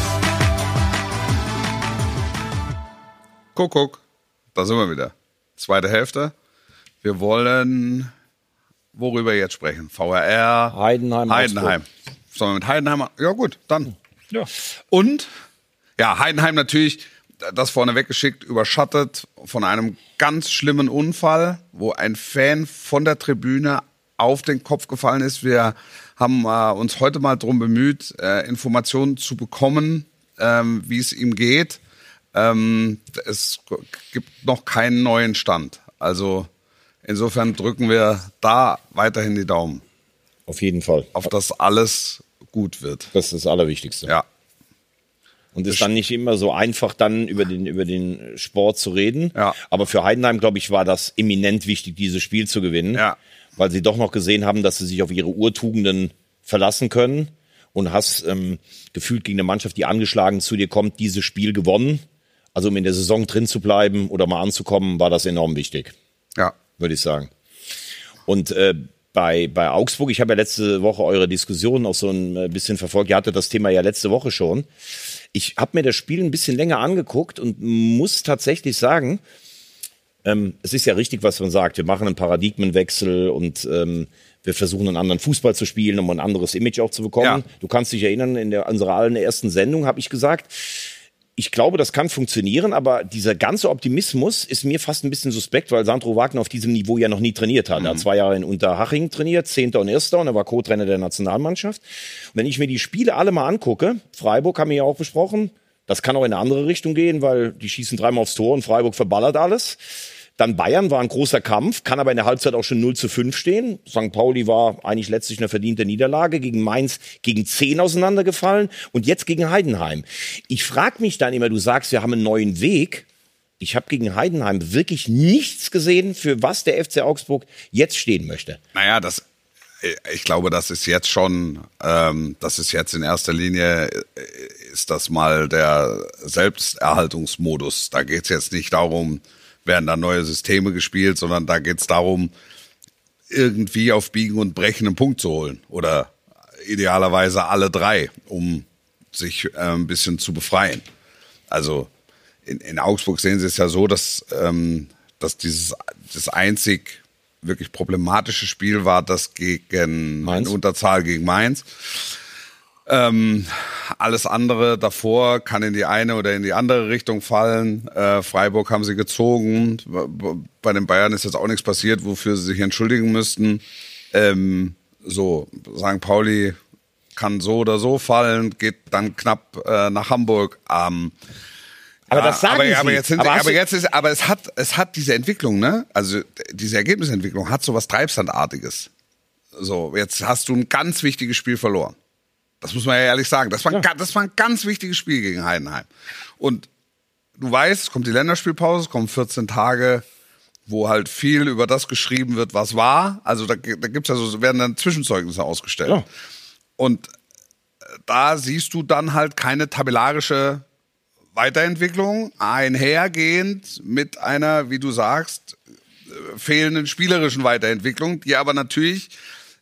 Guck, da sind wir wieder. Zweite Hälfte. Wir wollen worüber jetzt sprechen? VRR, Heidenheim. Sollen wir mit Heidenheim? Ja gut, dann. Ja. Und ja, Heidenheim natürlich, das vorneweg geschickt, überschattet von einem ganz schlimmen Unfall, wo ein Fan von der Tribüne auf den Kopf gefallen ist. Wir haben uns heute mal darum bemüht, Informationen zu bekommen, wie es ihm geht. Es gibt noch keinen neuen Stand. Also insofern drücken wir da weiterhin die Daumen. Auf jeden Fall. Auf dass alles gut wird. Das ist das Allerwichtigste. Ja. Und es ist dann nicht immer so einfach, dann über den Sport zu reden. Ja. Aber für Heidenheim, glaube ich, war das eminent wichtig, dieses Spiel zu gewinnen. Ja. Weil sie doch noch gesehen haben, dass sie sich auf ihre Urtugenden verlassen können. Und hast gefühlt gegen eine Mannschaft, die angeschlagen zu dir kommt, dieses Spiel gewonnen. Also um in der Saison drin zu bleiben oder mal anzukommen, war das enorm wichtig. Ja. Würde ich sagen. Und bei Augsburg, ich habe ja letzte Woche eure Diskussion auch so ein bisschen verfolgt. Ihr hattet das Thema ja letzte Woche schon. Ich habe mir das Spiel ein bisschen länger angeguckt und muss tatsächlich sagen, es ist ja richtig, was man sagt. Wir machen einen Paradigmenwechsel und wir versuchen einen anderen Fußball zu spielen, um ein anderes Image auch zu bekommen. Ja. Du kannst dich erinnern, in unserer allerersten Sendung habe ich gesagt, ich glaube, das kann funktionieren, aber dieser ganze Optimismus ist mir fast ein bisschen suspekt, weil Sandro Wagner auf diesem Niveau ja noch nie trainiert hat. Er hat 2 Jahre in Unterhaching trainiert, 10. und 1. und er war Co-Trainer der Nationalmannschaft. Und wenn ich mir die Spiele alle mal angucke, Freiburg haben wir ja auch besprochen, das kann auch in eine andere Richtung gehen, weil die schießen 3-mal aufs Tor und Freiburg verballert alles. Dann Bayern war ein großer Kampf, kann aber in der Halbzeit auch schon 0:5 stehen. St. Pauli war eigentlich letztlich eine verdiente Niederlage, gegen Mainz gegen 10 auseinandergefallen und jetzt gegen Heidenheim. Ich frage mich dann immer, du sagst, wir haben einen neuen Weg. Ich habe gegen Heidenheim wirklich nichts gesehen, für was der FC Augsburg jetzt stehen möchte. Naja, ich glaube, das ist jetzt schon, das ist jetzt in erster Linie, ist das mal der Selbsterhaltungsmodus. Da geht es jetzt nicht darum, werden da neue Systeme gespielt, sondern da geht es darum, irgendwie auf Biegen und Brechen einen Punkt zu holen. Oder idealerweise alle 3, um sich ein bisschen zu befreien. Also in Augsburg sehen sie es ja so, dass das einzig wirklich problematische Spiel war das gegen Mainz. In Unterzahl gegen Mainz. Alles andere davor kann in die eine oder in die andere Richtung fallen. Freiburg haben sie gezogen. Bei den Bayern ist jetzt auch nichts passiert, wofür sie sich entschuldigen müssten. St. Pauli kann so oder so fallen, geht dann knapp nach Hamburg. Aber das sagen Sie. Aber es hat diese Entwicklung, ne? Also diese Ergebnisentwicklung hat so was Treibsandartiges. So, jetzt hast du ein ganz wichtiges Spiel verloren. Das muss man ja ehrlich sagen. Das war ein ganz wichtiges Spiel gegen Heidenheim. Und du weißt, es kommt die Länderspielpause, es kommen 14 Tage, wo halt viel über das geschrieben wird, was war. Also da gibt's ja so, werden dann Zwischenzeugnisse ausgestellt. Ja. Und da siehst du dann halt keine tabellarische Weiterentwicklung einhergehend mit einer, wie du sagst, fehlenden spielerischen Weiterentwicklung, die aber natürlich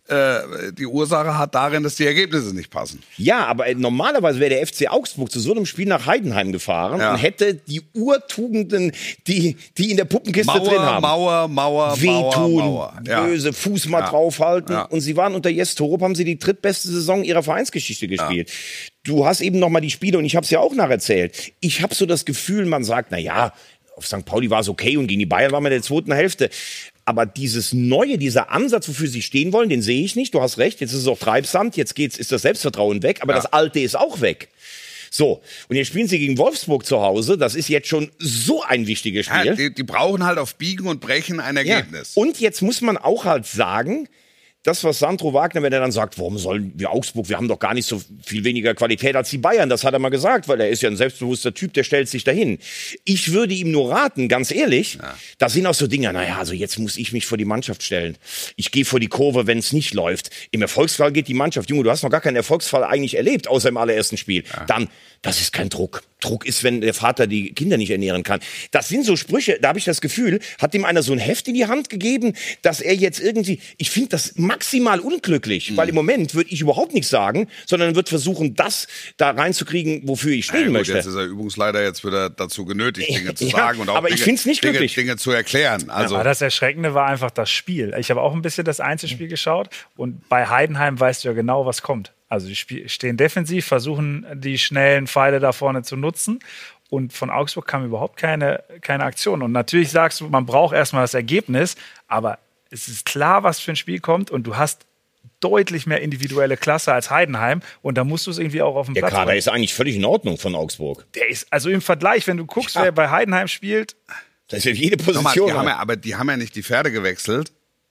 die Ursache hat darin, dass die Ergebnisse nicht passen. Ja, aber normalerweise wäre der FC Augsburg zu so einem Spiel nach Heidenheim gefahren und hätte die Urtugenden, die in der Puppenkiste drin haben. Mauer, wehtun, böse, Fuß mal draufhalten. Ja. Und sie waren unter Jess Torup, haben sie die drittbeste Saison ihrer Vereinsgeschichte gespielt. Ja. Du hast eben noch mal die Spiele, und ich habe es ja auch nacherzählt. Ich habe so das Gefühl, man sagt, na ja, auf St. Pauli war es okay und gegen die Bayern waren wir in der zweiten Hälfte. Aber dieses Neue, dieser Ansatz, wofür sie stehen wollen, den sehe ich nicht. Du hast recht, jetzt ist es auch Treibsand, jetzt ist das Selbstvertrauen weg, aber das Alte ist auch weg. So, und jetzt spielen sie gegen Wolfsburg zu Hause, das ist jetzt schon so ein wichtiges Spiel. Ja, die brauchen halt auf Biegen und Brechen ein Ergebnis. Ja. Und jetzt muss man auch halt sagen, das, was Sandro Wagner, wenn er dann sagt, warum sollen wir Augsburg, wir haben doch gar nicht so viel weniger Qualität als die Bayern, das hat er mal gesagt, weil er ist ja ein selbstbewusster Typ, der stellt sich dahin. Ich würde ihm nur raten, ganz ehrlich, da sind auch so Dinge, naja, also jetzt muss ich mich vor die Mannschaft stellen. Ich gehe vor die Kurve, wenn es nicht läuft. Im Erfolgsfall geht die Mannschaft, Junge, du hast noch gar keinen Erfolgsfall eigentlich erlebt, außer im allerersten Spiel. Ja. Dann, das ist kein Druck. Druck ist, wenn der Vater die Kinder nicht ernähren kann. Das sind so Sprüche, da habe ich das Gefühl, hat ihm einer so ein Heft in die Hand gegeben, dass er jetzt irgendwie, ich finde das maximal unglücklich, weil im Moment würde ich überhaupt nichts sagen, sondern wird versuchen, das da reinzukriegen, wofür ich stehen möchte. Jetzt ist er Übungsleiter, jetzt wird er dazu genötigt, Dinge zu sagen und auch aber ich find's nicht glücklich. Dinge zu erklären. Also aber das Erschreckende war einfach das Spiel. Ich habe auch ein bisschen das Einzelspiel geschaut und bei Heidenheim weißt du ja genau, was kommt. Also die stehen defensiv, versuchen die schnellen Pfeile da vorne zu nutzen. Und von Augsburg kam überhaupt keine Aktion. Und natürlich sagst du, man braucht erstmal das Ergebnis, aber es ist klar, was für ein Spiel kommt. Und du hast deutlich mehr individuelle Klasse als Heidenheim. Und da musst du es irgendwie auch auf dem Platz bringen. Der Kader ist eigentlich völlig in Ordnung von Augsburg. Der ist, also im Vergleich, wenn du guckst, wer bei Heidenheim spielt. Das ist ja jede Position. Aber die haben ja nicht die Pferde gewechselt,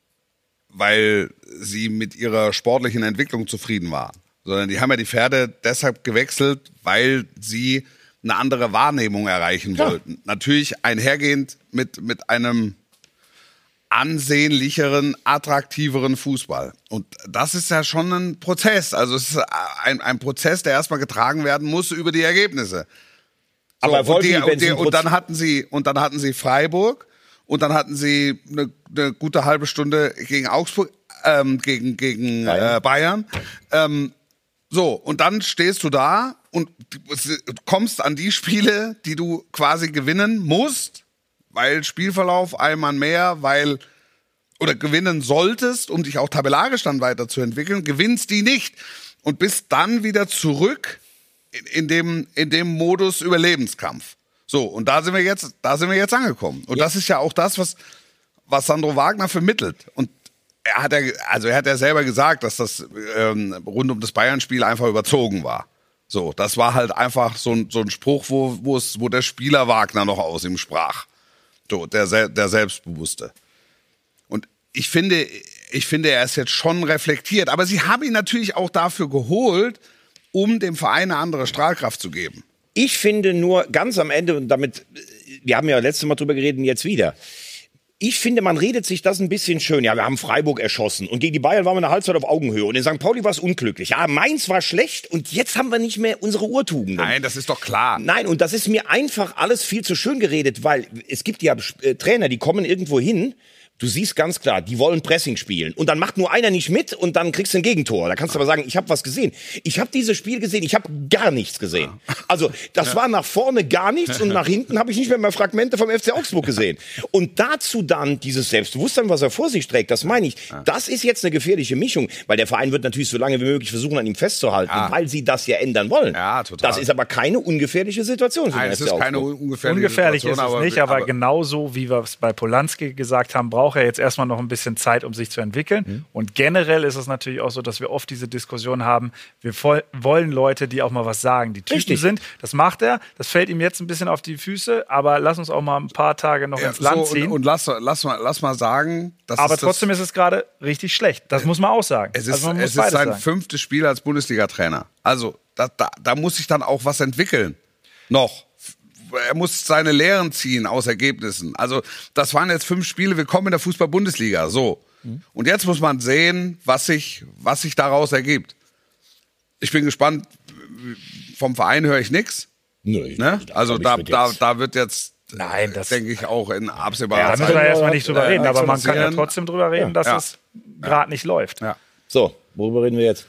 weil sie mit ihrer sportlichen Entwicklung zufrieden waren. Sondern die haben ja die Pferde deshalb gewechselt, weil sie eine andere Wahrnehmung erreichen wollten. Natürlich einhergehend mit einem ansehnlicheren, attraktiveren Fußball. Und das ist ja schon ein Prozess. Also es ist ein Prozess, der erstmal getragen werden muss über die Ergebnisse. So, aber und dann hatten sie Freiburg und dann hatten sie eine gute halbe Stunde gegen Augsburg, gegen Bayern. So, und dann stehst du da und kommst an die Spiele, die du quasi gewinnen musst, weil Spielverlauf einmal mehr, oder gewinnen solltest, um dich auch tabellarisch dann weiterzuentwickeln, gewinnst die nicht und bist dann wieder zurück in dem Modus Überlebenskampf. So, und da sind wir jetzt angekommen. Und das ist ja auch das, was Sandro Wagner vermittelt. Und er hat ja selber gesagt, dass das rund um das Bayern-Spiel einfach überzogen war. So, das war halt einfach so ein Spruch, wo der Spieler Wagner noch aus ihm sprach. So, der Selbstbewusste. Und ich finde, er ist jetzt schon reflektiert. Aber sie haben ihn natürlich auch dafür geholt, um dem Verein eine andere Strahlkraft zu geben. Ich finde nur ganz am Ende, und damit, wir haben ja letztes Mal drüber geredet und jetzt wieder. Ich finde, man redet sich das ein bisschen schön. Ja, wir haben Freiburg erschossen und gegen die Bayern waren wir eine Halbzeit auf Augenhöhe und in St. Pauli war es unglücklich. Ja, Mainz war schlecht und jetzt haben wir nicht mehr unsere Urtugenden. Nein, das ist doch klar. Nein, und das ist mir einfach alles viel zu schön geredet, weil es gibt ja Trainer, die kommen irgendwo hin, Du siehst ganz klar, die wollen Pressing spielen. Und dann macht nur einer nicht mit und dann kriegst du ein Gegentor. Da kannst du aber sagen, ich habe was gesehen. Ich habe dieses Spiel gesehen, ich habe gar nichts gesehen. Also das war nach vorne gar nichts und nach hinten habe ich nicht mehr mal Fragmente vom FC Augsburg gesehen. Und dazu dann dieses Selbstbewusstsein, was er vor sich trägt, das meine ich, das ist jetzt eine gefährliche Mischung. Weil der Verein wird natürlich so lange wie möglich versuchen, an ihm festzuhalten, weil sie das ja ändern wollen. Ja, total. Das ist aber keine ungefährliche Situation für den FC Augsburg. Es ist keine ungefährliche Ungefährlich Situation, ist es nicht, aber genauso wie wir es bei Polanski gesagt haben, braucht er jetzt erstmal noch ein bisschen Zeit, um sich zu entwickeln. Und generell ist es natürlich auch so, dass wir oft diese Diskussion haben, wir wollen Leute, die auch mal was sagen, die Typen sind. Das macht er, das fällt ihm jetzt ein bisschen auf die Füße, aber lass uns auch mal ein paar Tage noch ins Land ziehen. Und lass mal sagen, aber trotzdem ist es gerade richtig schlecht. Das muss man auch sagen. Es ist sein 5. Spiel als Bundesliga-Trainer. Also da muss sich dann auch was entwickeln. Noch. Er muss seine Lehren ziehen aus Ergebnissen. Also das waren jetzt 5 Spiele, willkommen in der Fußball-Bundesliga. So. Und jetzt muss man sehen, was sich daraus ergibt. Ich bin gespannt, vom Verein höre ich nichts. Ne? Also da wird jetzt, denke ich, auch in absehbarer Zeit. Da müssen wir erstmal nicht drüber reden, aber man kann ja trotzdem drüber reden, dass es gerade nicht läuft. Ja. So, worüber reden wir jetzt?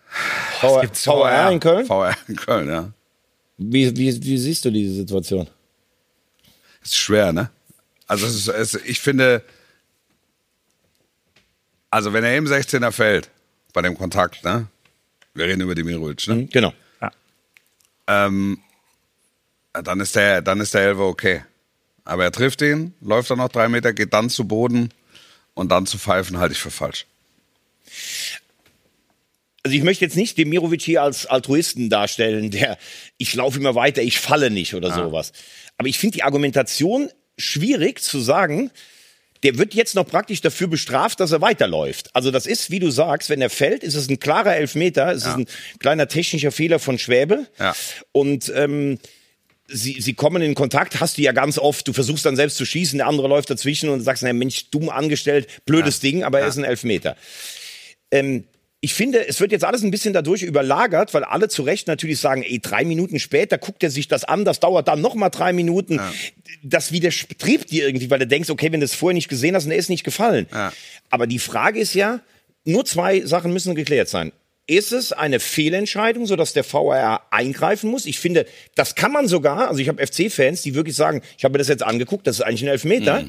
VR in Köln? VR in Köln, ja. Wie siehst du diese Situation? Es ist schwer, ne? Also ich finde, also wenn er im 16er fällt, bei dem Kontakt, ne? Wir reden über Demirovic, ne? Genau. Ja. Dann ist der Elfer okay. Aber er trifft ihn, läuft dann noch 3 Meter, geht dann zu Boden und dann zu pfeifen, halte ich für falsch. Also ich möchte jetzt nicht Demirovic hier als Altruisten darstellen, ich laufe immer weiter, ich falle nicht oder sowas. Aber ich finde die Argumentation schwierig zu sagen, der wird jetzt noch praktisch dafür bestraft, dass er weiterläuft. Also das ist, wie du sagst, wenn er fällt, ist es ein klarer Elfmeter, es ist ein kleiner technischer Fehler von Schwäbe. Ja. Und Sie kommen in Kontakt, hast du ja ganz oft, du versuchst dann selbst zu schießen, der andere läuft dazwischen und sagst, na Mensch, dumm angestellt, blödes Ding, aber er ist ein Elfmeter. Ich finde, es wird jetzt alles ein bisschen dadurch überlagert, weil alle zu Recht natürlich sagen, 3 Minuten später guckt er sich das an, das dauert dann noch mal 3 Minuten. Ja. Das widerstrebt dir irgendwie, weil du denkst, okay, wenn du es vorher nicht gesehen hast und er ist nicht gefallen. Ja. Aber die Frage ist ja, nur 2 Sachen müssen geklärt sein. Ist es eine Fehlentscheidung, sodass der VAR eingreifen muss? Ich finde, das kann man sogar, also ich habe FC-Fans, die wirklich sagen, ich habe mir das jetzt angeguckt, das ist eigentlich ein Elfmeter.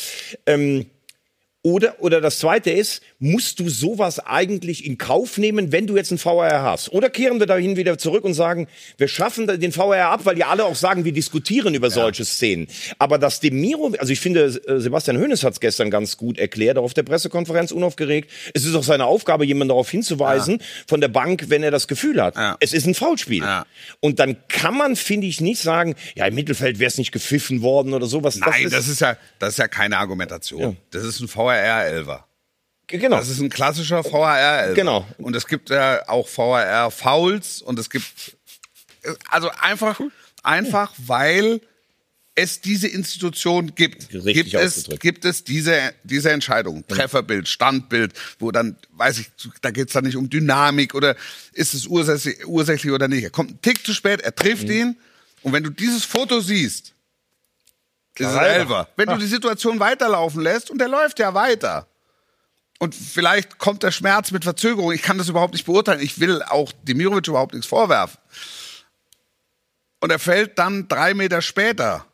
Oder das Zweite ist, musst du sowas eigentlich in Kauf nehmen, wenn du jetzt einen VAR hast? Oder kehren wir dahin wieder zurück und sagen, wir schaffen den VAR ab, weil ja alle auch sagen, wir diskutieren über solche Szenen. Aber dass Demirovic, also ich finde, Sebastian Hoeneß hat es gestern ganz gut erklärt, auch auf der Pressekonferenz unaufgeregt. Es ist auch seine Aufgabe, jemanden darauf hinzuweisen, von der Bank, wenn er das Gefühl hat. Ja. Es ist ein Foulspiel. Ja. Und dann kann man, finde ich, nicht sagen, ja, im Mittelfeld wäre es nicht gepfiffen worden oder sowas. Nein, das ist ja keine Argumentation. Ja. Das ist ein VAR-Elfer. Genau. Das ist ein klassischer VAR-Elfer. Genau. Und es gibt ja auch VAR-Fouls und es gibt, also einfach, weil es diese Institution gibt. Gibt es diese Entscheidung. Trefferbild, Standbild, wo dann, weiß ich, da geht's dann nicht um Dynamik oder ist es ursächlich oder nicht. Er kommt einen Tick zu spät, er trifft ihn und wenn du dieses Foto siehst, ist es Elfer. Wenn du die Situation weiterlaufen lässt und der läuft ja weiter. Und vielleicht kommt der Schmerz mit Verzögerung. Ich kann das überhaupt nicht beurteilen. Ich will auch Demirovic überhaupt nichts vorwerfen. Und er fällt dann 3 Meter später.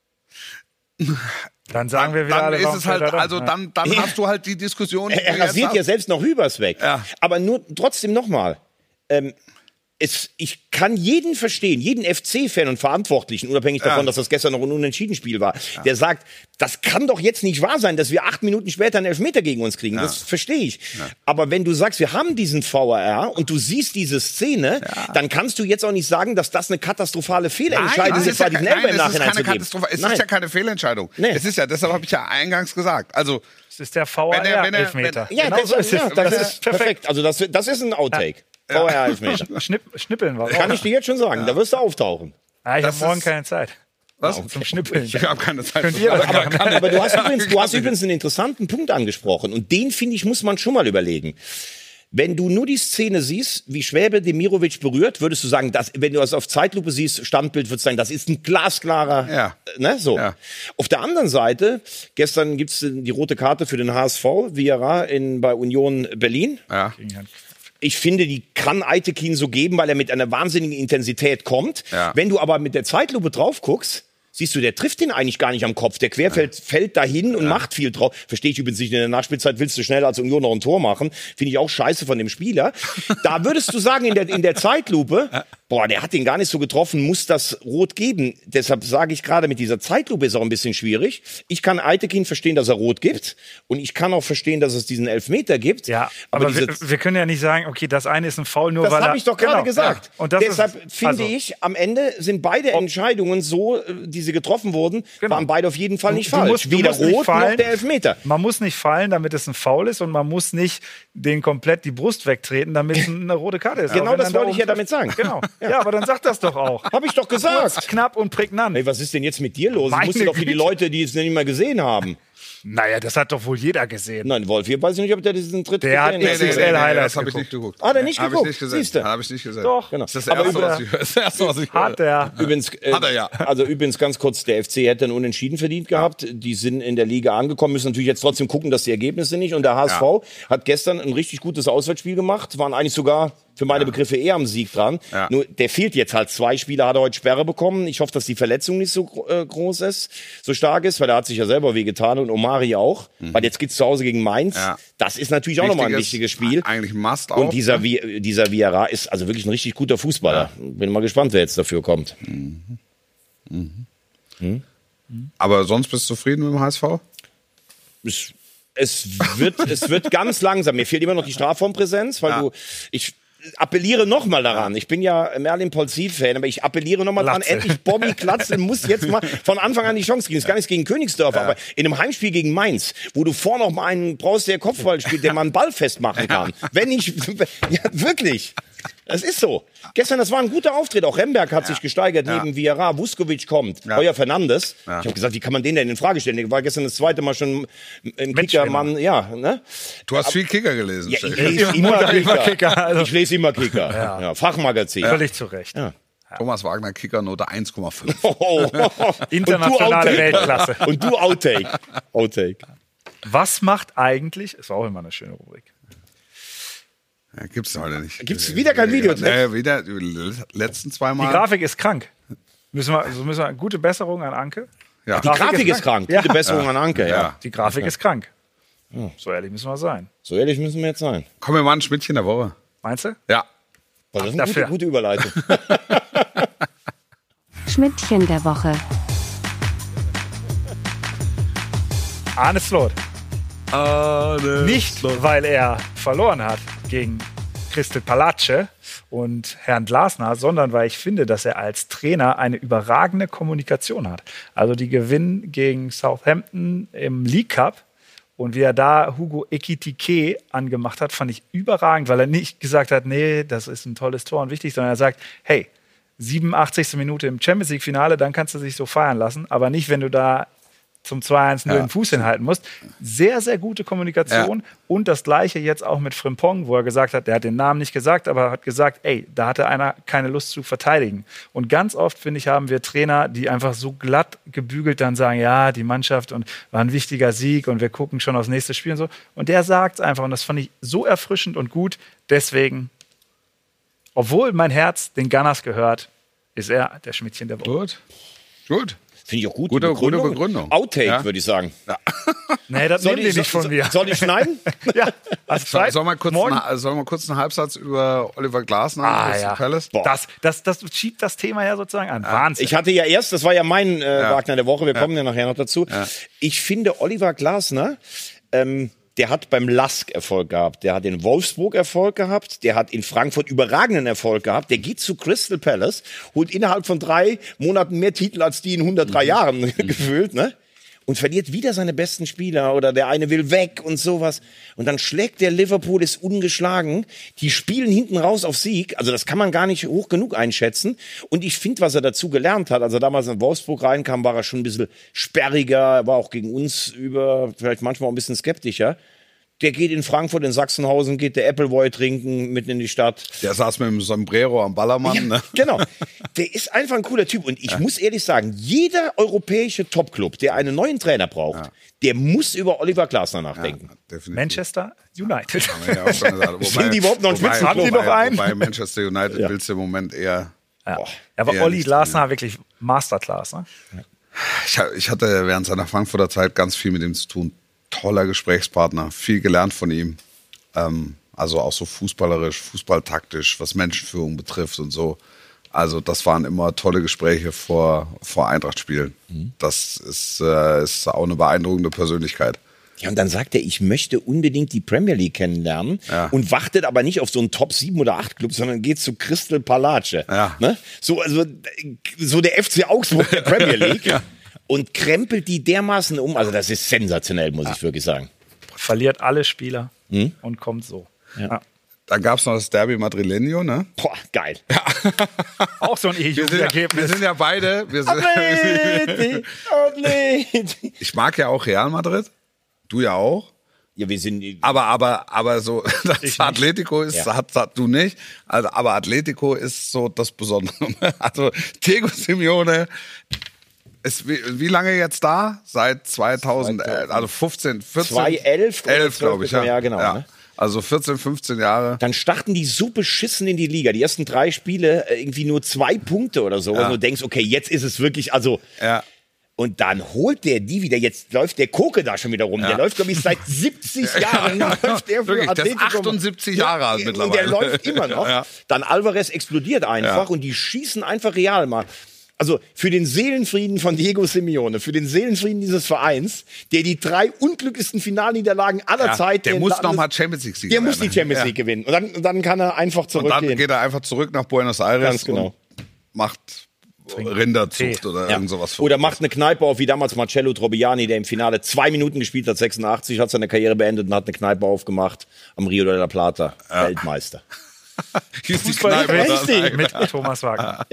Dann sagen wir wieder dann alle, ist es halt, also dann hast du halt die Diskussion. Er rasiert ja selbst noch Hübers weg. Ja. Aber nur trotzdem nochmal. Ich kann jeden verstehen, jeden FC-Fan und Verantwortlichen, unabhängig davon, dass das gestern noch ein Unentschieden-Spiel war, der sagt, das kann doch jetzt nicht wahr sein, dass wir 8 Minuten später einen Elfmeter gegen uns kriegen. Das verstehe ich. Ja. Aber wenn du sagst, wir haben diesen VAR und du siehst diese Szene, dann kannst du jetzt auch nicht sagen, dass das eine katastrophale Fehlentscheidung ist, diesen Elfer im Nachhinein zu geben. Es ist ja keine Fehlentscheidung. Nee. Es ist ja, deshalb habe ich ja eingangs gesagt. Also, es ist der VAR-Elfmeter. Ja, genau so ist es. Das ist perfekt. Also das ist ein Outtake. VAR-Elfmeter. Schnippeln wir. Kann ich dir jetzt schon sagen, da wirst du auftauchen. Ja, ich habe morgen keine Zeit. Was? Zum Schnippeln. Ich habe keine Zeit. Aber du hast übrigens einen interessanten Punkt angesprochen und den, finde ich, muss man schon mal überlegen. Wenn du nur die Szene siehst, wie Schwäbe Demirovic berührt, würdest du sagen, wenn du das auf Zeitlupe siehst, Standbild, würdest du sagen, das ist ein glasklarer, ne, so. Ja. Auf der anderen Seite, gestern gibt's die rote Karte für den HSV, Vieira bei Union Berlin. Ja. Ich finde, die kann Eitekin so geben, weil er mit einer wahnsinnigen Intensität kommt. Ja. Wenn du aber mit der Zeitlupe drauf guckst, siehst du, der trifft ihn eigentlich gar nicht am Kopf. Der Querfeld fällt dahin und macht viel drauf. Verstehe ich übrigens nicht. In der Nachspielzeit willst du schnell als Union noch ein Tor machen. Finde ich auch scheiße von dem Spieler. Da würdest du sagen, in der Zeitlupe, boah, der hat den gar nicht so getroffen, muss das Rot geben. Deshalb sage ich gerade, mit dieser Zeitlupe ist auch ein bisschen schwierig. Ich kann Eitekin verstehen, dass er Rot gibt. Und ich kann auch verstehen, dass es diesen Elfmeter gibt. Ja, aber wir können ja nicht sagen, okay, das eine ist ein Foul, nur das weil Das habe ich doch gerade gesagt. Ja. Und deshalb finde ich, am Ende sind beide Entscheidungen so, die sie getroffen wurden, waren beide auf jeden Fall nicht falsch. Weder Rot noch der Elfmeter. Man muss nicht fallen, damit es ein Foul ist, und man muss nicht den komplett die Brust wegtreten, damit es eine rote Karte ist. Genau, das wollte ich ja damit sagen. Genau. Ja, aber dann sag das doch auch. Habe ich doch gesagt. Kurz, knapp und prägnant. Hey, was ist denn jetzt mit dir los? Ich musste doch für die Leute, die es nicht mehr gesehen haben. Naja, das hat doch wohl jeder gesehen. Nein, Wolf, ich weiß nicht, ob der diesen Tritt Der hat XXL-Highlights das habe ich nicht geguckt. Ah, der nicht Hab geguckt? ich nicht gesehen. Siehste. Habe ich nicht gesehen. Doch. Genau. Das ist das Erste, was ich höre. Hat er. Übrigens, Hat er ja. Also übrigens ganz kurz, der FC hätte einen Unentschieden verdient gehabt. Die sind in der Liga angekommen, müssen natürlich jetzt trotzdem gucken, dass die Ergebnisse nicht. Und der HSV hat gestern ein richtig gutes Auswärtsspiel gemacht, waren eigentlich sogar für meine Begriffe eher am Sieg dran. Ja. Nur der fehlt jetzt halt 2 Spieler, hat er heute Sperre bekommen. Ich hoffe, dass die Verletzung nicht so groß ist, so stark ist, weil er hat sich ja selber wehgetan und Omari auch. Weil jetzt geht's zu Hause gegen Mainz. Ja. Das ist natürlich auch nochmal ein wichtiges Spiel. Eigentlich Must auch. Und dieser Vieira ist also wirklich ein richtig guter Fußballer. Ja. Bin mal gespannt, wer jetzt dafür kommt. Aber sonst bist du zufrieden mit dem HSV? Es wird ganz langsam. Mir fehlt immer noch die Strafraumpräsenz, weil ich appelliere nochmal daran. Ich bin ja Merlin Polziv-Fan, aber ich appelliere nochmal daran, endlich Bobby Glatzel muss jetzt mal von Anfang an die Chance kriegen. Das ist gar nichts gegen Königsdörfer, aber in einem Heimspiel gegen Mainz, wo du vorne noch mal einen brauchst, der Kopfball spielt, der mal einen Ball festmachen kann. Ja, wirklich. Das ist so. Gestern, das war ein guter Auftritt. Auch Remberg hat sich gesteigert neben Vieira. Vuskovic kommt. Heuer Fernandes. Ich habe gesagt, wie kann man den denn in Frage stellen? Der war gestern das zweite Mal schon im Kickermann. Ja, ne? Du hast viel Kicker gelesen. Ja, ich lese immer Kicker. Also. Ich lese immer Kicker. Ja, Fachmagazin. Völlig zu Recht. Ja. Thomas Wagner, Kickernote 1,5. Internationale Weltklasse. Und du Outtake. Was macht eigentlich, ist auch immer eine schöne Rubrik. Ja, gibt's heute nicht. Gibt's wieder kein Video? Wieder die letzten 2 Mal. Die Grafik ist krank. Müssen wir gute Besserung an Anke? Ja. Die Grafik ist krank. Gute Besserung an Anke, ja. Die Grafik ist krank. So ehrlich müssen wir sein. So ehrlich müssen wir jetzt sein. Komm, wir machen ein Schmidtchen der Woche. Meinst du? Ja. Das ist eine gute Überleitung. Schmidtchen der Woche. Arne Slot. Nicht, weil er verloren hat gegen Crystal Palace und Herrn Glasner, sondern weil ich finde, dass er als Trainer eine überragende Kommunikation hat. Also die gewinnen gegen Southampton im League Cup und wie er da Hugo Ekitike angemacht hat, fand ich überragend, weil er nicht gesagt hat, nee, das ist ein tolles Tor und wichtig, sondern er sagt, hey, 87. Minute im Champions League Finale, dann kannst du dich so feiern lassen, aber nicht, wenn du da zum 2-1 nur den Fuß hinhalten musst. Sehr, sehr gute Kommunikation. Und das Gleiche jetzt auch mit Frimpong, wo er gesagt hat, der hat den Namen nicht gesagt, aber hat gesagt, ey, da hatte einer keine Lust zu verteidigen. Und ganz oft, finde ich, haben wir Trainer, die einfach so glatt gebügelt dann sagen, ja, die Mannschaft und war ein wichtiger Sieg und wir gucken schon aufs nächste Spiel und so. Und der sagt es einfach und das fand ich so erfrischend und gut. Deswegen, obwohl mein Herz den Gunners gehört, ist er der Schmidtchen der Woche. Gut. Finde ich auch gut. Gute Begründung. Outtake, würde ich sagen. Ja. Nee, das nehmen die nicht von mir. Soll ich schneiden? Ja. Also Sollen wir kurz einen Halbsatz über Oliver Glasner und Palace? Das schiebt das Thema ja sozusagen an. Wahnsinn. Ich hatte ja erst, das war ja mein Wagner der Woche, wir kommen ja nachher noch dazu. Ja. Ich finde, Oliver Glasner, der hat beim LASK Erfolg gehabt, der hat in Wolfsburg Erfolg gehabt, der hat in Frankfurt überragenden Erfolg gehabt, der geht zu Crystal Palace, holt innerhalb von 3 Monaten mehr Titel als die in 103 Jahren gefühlt, ne? Und verliert wieder seine besten Spieler oder der eine will weg und sowas. Und dann schlägt der Liverpool, ist ungeschlagen. Die spielen hinten raus auf Sieg. Also das kann man gar nicht hoch genug einschätzen. Und ich finde, was er dazu gelernt hat, als er damals in Wolfsburg reinkam, war er schon ein bisschen sperriger, war auch gegen uns vielleicht manchmal auch ein bisschen skeptischer. Der geht in Frankfurt, in Sachsenhausen, geht der Appleboy trinken, mitten in die Stadt. Der saß mit dem Sombrero am Ballermann. Ja, ne? Genau. Der ist einfach ein cooler Typ. Und ich muss ehrlich sagen, jeder europäische Topclub, der einen neuen Trainer braucht, der muss über Oliver Glasner nachdenken. Definitiv. Manchester United. Haben wir ja auch schon gesagt. Sind die überhaupt noch ein Spitzenklub? Haben die noch einen? Bei Manchester United willst du im Moment eher... Ja. Boah, Aber eher Olli nicht Glasner wirklich Masterclass. Ne? Ich hatte während seiner Frankfurter Zeit ganz viel mit ihm zu tun. Toller Gesprächspartner, viel gelernt von ihm. Also auch so fußballerisch, fußballtaktisch, was Menschenführung betrifft und so. Also das waren immer tolle Gespräche vor Eintracht-Spielen. Das ist auch eine beeindruckende Persönlichkeit. Ja, und dann sagt er, ich möchte unbedingt die Premier League kennenlernen und wartet aber nicht auf so einen Top 7 oder 8 Club, sondern geht zu Crystal Palace. Ja. Ne? So der FC Augsburg der Premier League und krempelt die dermaßen um. Also das ist sensationell, muss ich wirklich sagen. Verliert alle Spieler und kommt so. Ja. Dann gab es noch das Derby Madrileño, ne? Boah, geil. Auch so ein EU-Ergebnis. Wir sind ja beide. Ich mag ja auch Real Madrid. Du ja auch. Ja, wir sind. Aber so, das Atletico ist, hat du nicht. Also, aber Atletico ist so das Besondere. Also, Diego Simeone ist wie lange jetzt da? Seit 2011, also 15, 14. 2011, glaube ich, ja. Ja, genau. Ja. Ne? Also 14, 15 Jahre. Dann starten die so beschissen in die Liga. Die ersten 3 Spiele irgendwie nur 2 Punkte oder so. Und du denkst, okay, jetzt ist es wirklich, also. Ja. Und dann holt der die wieder. Jetzt läuft der Koke da schon wieder rum. Der läuft, glaube ich, seit 70 Jahren. Läuft der für wirklich, Atletico. Der ist 78 Jahre alt mittlerweile. Und der läuft immer noch. Ja. Dann Alvarez explodiert einfach und die schießen einfach Real mal. Also für den Seelenfrieden von Diego Simeone, für den Seelenfrieden dieses Vereins, der die 3 unglücklichsten Finalniederlagen aller Zeiten... Der muss nochmal Champions League Der muss die Champions League gewinnen. Und dann kann er einfach zurückgehen. Und dann geht er einfach zurück nach Buenos Aires. Ganz genau. Und macht Rinderzucht oder irgend sowas. Oder macht eine Kneipe auf, wie damals Marcello Trobiani, der im Finale 2 Minuten gespielt hat, 86, hat seine Karriere beendet und hat eine Kneipe aufgemacht am Rio de la Plata. Weltmeister. Hieß die Kneipe Richtig, mit Thomas Wagner.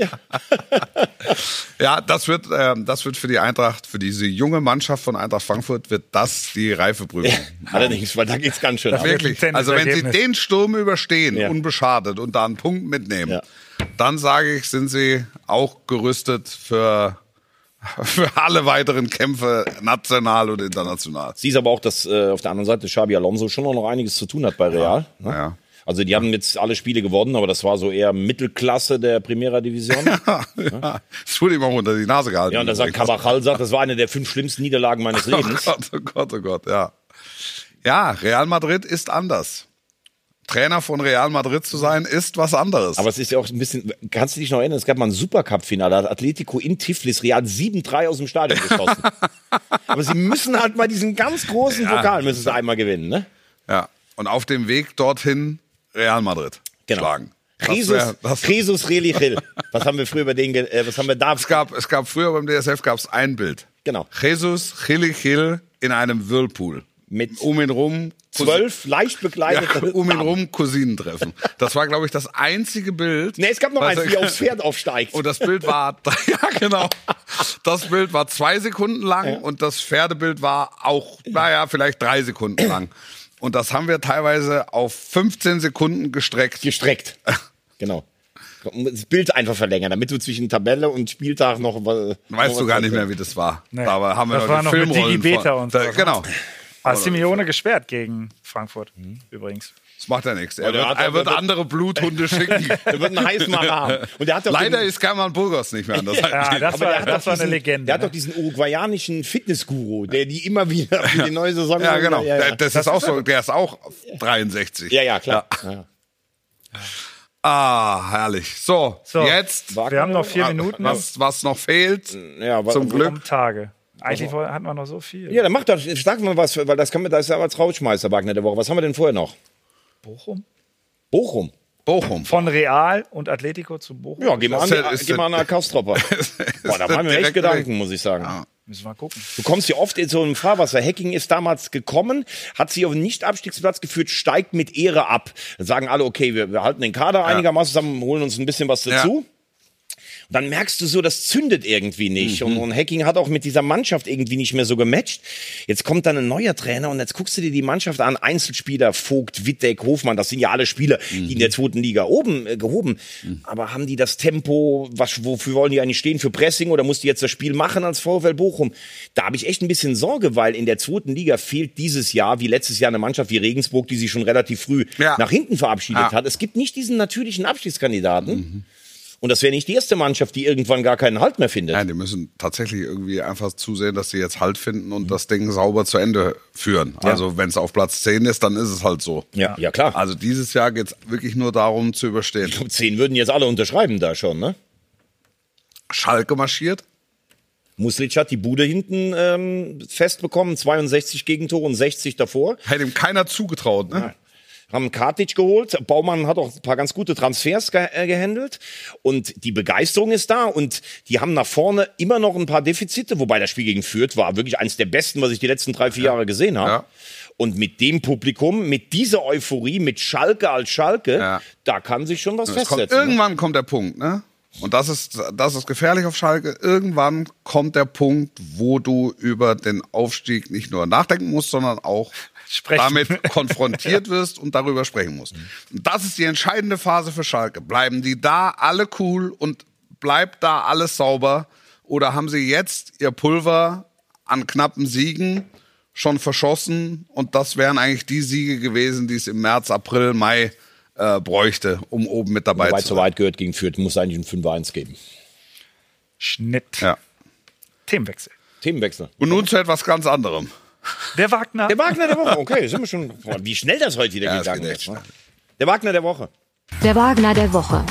Ja, das wird für die Eintracht, für diese junge Mannschaft von Eintracht Frankfurt, wird das die Reifeprüfung. Allerdings, weil da geht's ganz schön ab. Wirklich. Also wenn sie den Sturm überstehen, unbeschadet und da einen Punkt mitnehmen, dann sage ich, sind sie auch gerüstet für alle weiteren Kämpfe, national und international. Siehst aber auch, dass auf der anderen Seite Xabi Alonso schon noch einiges zu tun hat bei Real. Ne? Ja. Also die haben jetzt alle Spiele gewonnen, aber das war so eher Mittelklasse der Primera Division. Das wurde ihm auch unter die Nase gehalten. Ja, und da sagt Carvajal, das war eine der 5 schlimmsten Niederlagen meines Lebens. Oh Gott, ja. Ja, Real Madrid ist anders. Trainer von Real Madrid zu sein, ist was anderes. Aber es ist ja auch ein bisschen, kannst du dich noch erinnern, es gab mal ein Supercup-Finale, da hat Atletico in Tiflis Real 7-3 aus dem Stadion geschossen. Aber sie müssen halt mal diesen ganz großen Pokal müssen sie einmal gewinnen, ne? Ja, und auf dem Weg dorthin Real Madrid schlagen. Jesus Relichil. Was haben wir früher über den, was haben wir da? Es gab früher beim DSF gab's ein Bild. Genau. Jesus Relichil in einem Whirlpool. Mit um ihn rum 12 leicht bekleidete um ihn rum Cousinen treffen. Das war, glaube ich, das einzige Bild. Nee, es gab noch eins, wie er aufs Pferd aufsteigt. Und das Bild war, ja genau, das Bild war 2 Sekunden lang und das Pferdebild war auch, vielleicht 3 Sekunden lang. Und das haben wir teilweise auf 15 Sekunden gestreckt. Genau. Das Bild einfach verlängern, damit du zwischen Tabelle und Spieltag noch... Weißt du gar nicht mehr, wie das war. Nee. Da haben wir das noch war die noch mit Filmrollen Digi-Beta und so. Genau. Simeone gesperrt gegen Frankfurt, übrigens. Das macht ja nichts. Er wird andere Bluthunde schicken. Er wird einen Heißmann haben. Und der hat doch leider ist German Burgos nicht mehr an der Seite. Ja, das war eine Legende. Der hat doch diesen uruguayanischen Fitnessguru, der die immer wieder für die neue Saison... Ja, genau. Das ist auch so. Der ist auch 63. Ja, klar. Ja. Ah, herrlich. So, jetzt... Wir haben noch 4 Minuten. Was noch fehlt, zum Glück. Tage. Eigentlich hatten wir noch so viel. Ja, dann mach doch, sag mal was, weil das ist ja als Rautschmeister Wagner der Woche. Was haben wir denn vorher noch? Bochum. Von Real und Atletico zu Bochum. Ja, geh mal an der Kastropper. Boah, da machen wir echt Gedanken, muss ich sagen. Ja. Müssen wir gucken. Du kommst hier oft in so einem Fahrwasser. Hacking ist damals gekommen, hat sich auf den Nicht-Abstiegsplatz geführt, steigt mit Ehre ab. Dann sagen alle, okay, wir halten den Kader einigermaßen zusammen, holen uns ein bisschen was dazu. Dann merkst du so, das zündet irgendwie nicht. Und Hacking hat auch mit dieser Mannschaft irgendwie nicht mehr so gematcht. Jetzt kommt dann ein neuer Trainer und jetzt guckst du dir die Mannschaft an. Einzelspieler, Vogt, Wittek, Hofmann, das sind ja alle Spieler, die in der 2. Liga oben gehoben. Aber haben die das Tempo, wofür wollen die eigentlich stehen? Für Pressing oder muss die jetzt das Spiel machen als VfL Bochum? Da habe ich echt ein bisschen Sorge, weil in der 2. Liga fehlt dieses Jahr, wie letztes Jahr, eine Mannschaft wie Regensburg, die sich schon relativ früh nach hinten verabschiedet hat. Es gibt nicht diesen natürlichen Abstiegskandidaten. Und das wäre nicht die erste Mannschaft, die irgendwann gar keinen Halt mehr findet. Nein, die müssen tatsächlich irgendwie einfach zusehen, dass sie jetzt Halt finden und das Ding sauber zu Ende führen. Ja. Also wenn es auf Platz 10 ist, dann ist es halt so. Ja, klar. Also dieses Jahr geht es wirklich nur darum zu überstehen. Ich glaube, 10 würden jetzt alle unterschreiben da schon, ne? Schalke marschiert. Muslic hat die Bude hinten festbekommen, 62 Gegentore und 60 davor. Hätte ihm keiner zugetraut, ne? Nein. Haben Kartic geholt. Baumann hat auch ein paar ganz gute Transfers gehandelt. Und die Begeisterung ist da. Und die haben nach vorne immer noch ein paar Defizite. Wobei das Spiel gegen Fürth war wirklich eines der besten, was ich die letzten 3-4 Jahre gesehen habe. Ja. Und mit dem Publikum, mit dieser Euphorie, mit Schalke als Schalke, da kann sich schon was festsetzen. Irgendwann kommt der Punkt, ne? Und das ist gefährlich auf Schalke. Irgendwann kommt der Punkt, wo du über den Aufstieg nicht nur nachdenken musst, sondern auch damit konfrontiert wirst und darüber sprechen musst. Und das ist die entscheidende Phase für Schalke. Bleiben die da alle cool und bleibt da alles sauber? Oder haben sie jetzt ihr Pulver an knappen Siegen schon verschossen? Und das wären eigentlich die Siege gewesen, die es im März, April, Mai bräuchte, um oben mit dabei zu sein. So weit gehört gegen Fürth, muss eigentlich ein 5-1 geben. Schnitt. Ja. Themenwechsel. Und nun zu etwas ganz anderem. Der Wagner der Woche, okay, sind wir schon. Wie schnell das heute wieder gegangen ist. Ne? Der Wagner der Woche. Der Wagner der Woche.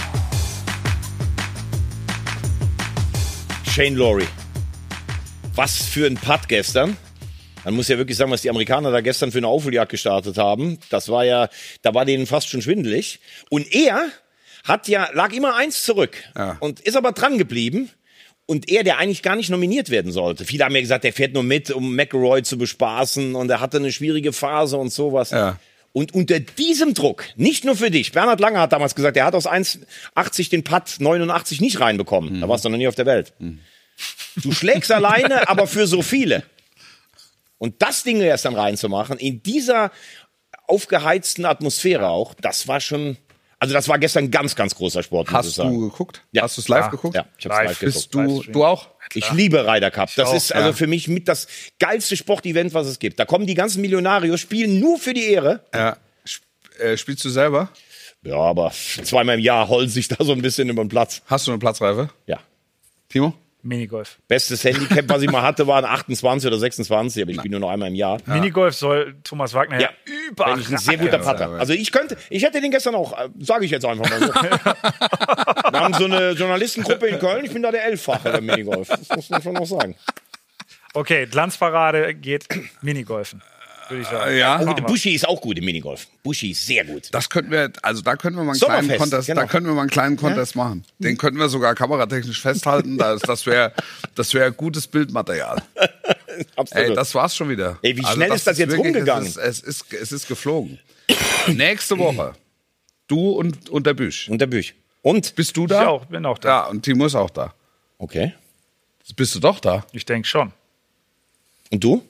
Shane Lowry. Was für ein Putt gestern. Man muss ja wirklich sagen, was die Amerikaner da gestern für eine Aufholjagd gestartet haben. Das war ja, da war denen fast schon schwindelig. Und er lag immer 1 zurück und ist aber dran geblieben. Und er, der eigentlich gar nicht nominiert werden sollte. Viele haben ja gesagt, der fährt nur mit, um McIlroy zu bespaßen und er hatte eine schwierige Phase und sowas. Ja. Und unter diesem Druck, nicht nur für dich, Bernhard Langer hat damals gesagt, er hat aus 1,80 den Putt 89 nicht reinbekommen. Da warst du noch nie auf der Welt. Du schlägst alleine, aber für so viele. Und das Ding erst dann reinzumachen, in dieser aufgeheizten Atmosphäre auch, das war schon... Also das war gestern ganz, ganz großer Sport. Hast du geguckt? Ja. Hast du es live geguckt? Ja, ich habe es live geguckt. Du auch? Ich liebe Ryder Cup. Das ist also für mich mit das geilste Sportevent, was es gibt. Da kommen die ganzen Millionarios, spielen nur für die Ehre. Ja. Spielst du selber? Ja, aber 2-mal im Jahr holen sich da so ein bisschen über den Platz. Hast du eine Platzreife? Ja. Timo? Minigolf. Bestes Handicap, was ich mal hatte, waren 28 oder 26, aber ich spiele nur noch einmal im Jahr. Ja. Minigolf soll Thomas Wagner überall. Ein sehr guter Putter. Also ich hätte den gestern auch, sage ich jetzt einfach mal so. Wir haben so eine Journalistengruppe in Köln, ich bin da der 11-fache der Minigolf. Das muss man schon noch sagen. Okay, Glanzparade geht Minigolfen. Würde ich sagen. Ja. Oh, Buschi ist auch gut im Minigolf. Buschi ist sehr gut. Da könnten wir mal einen kleinen Contest, machen. Den könnten wir sogar kameratechnisch festhalten. Das wäre gutes Bildmaterial. Absolut. Ey, das war's schon wieder. Ey, wie schnell ist das jetzt wirklich rumgegangen? Es ist geflogen. Nächste Woche. Du und der Büsch. Und der Büsch. Und? Bist du da? Ich bin auch da. Ja, und Timo ist auch da. Okay. Bist du doch da? Ich denke schon. Und du?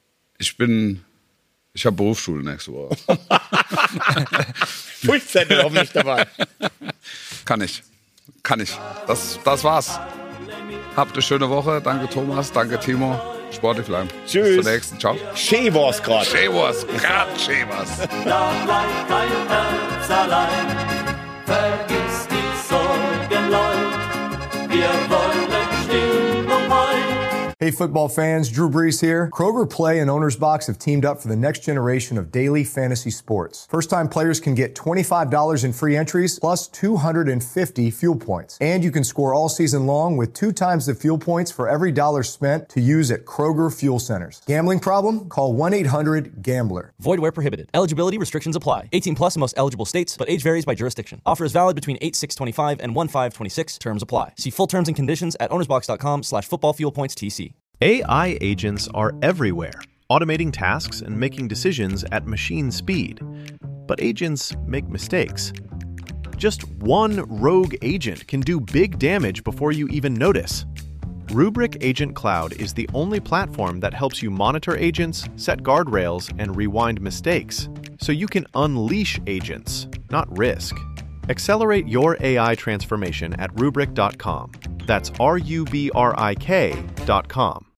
Ich habe Berufsschule nächste Woche. Fullzettel auf mich dabei. Kann ich. Das war's. Habt eine schöne Woche. Danke Thomas, danke Timo. Sportlich bleiben. Tschüss. Bis zur nächsten. Ciao. Schäwors gerade. Schäwors. Da bleibt dein Herz allein. Vergiss die Sorgen, Leute. Wir wollen Stimmung heute. Hey football fans, Drew Brees here. Kroger Play and Owner's Box have teamed up for the next generation of daily fantasy sports. First-time players can get $25 in free entries plus 250 fuel points. And you can score all season long with 2 times the fuel points for every dollar spent to use at Kroger Fuel Centers. Gambling problem? Call 1-800-GAMBLER. Void where prohibited. Eligibility restrictions apply. 18 plus in most eligible states, but age varies by jurisdiction. Offer is valid between 8/6/25 and 1/5/26. Terms apply. See full terms and conditions at ownersbox.com/footballfuelpointstc. AI agents are everywhere, automating tasks and making decisions at machine speed. But agents make mistakes. Just one rogue agent can do big damage before you even notice. Rubrik Agent Cloud is the only platform that helps you monitor agents, set guardrails, and rewind mistakes, so you can unleash agents, not risk. Accelerate your AI transformation at Rubrik.com. That's RUBRIK.com.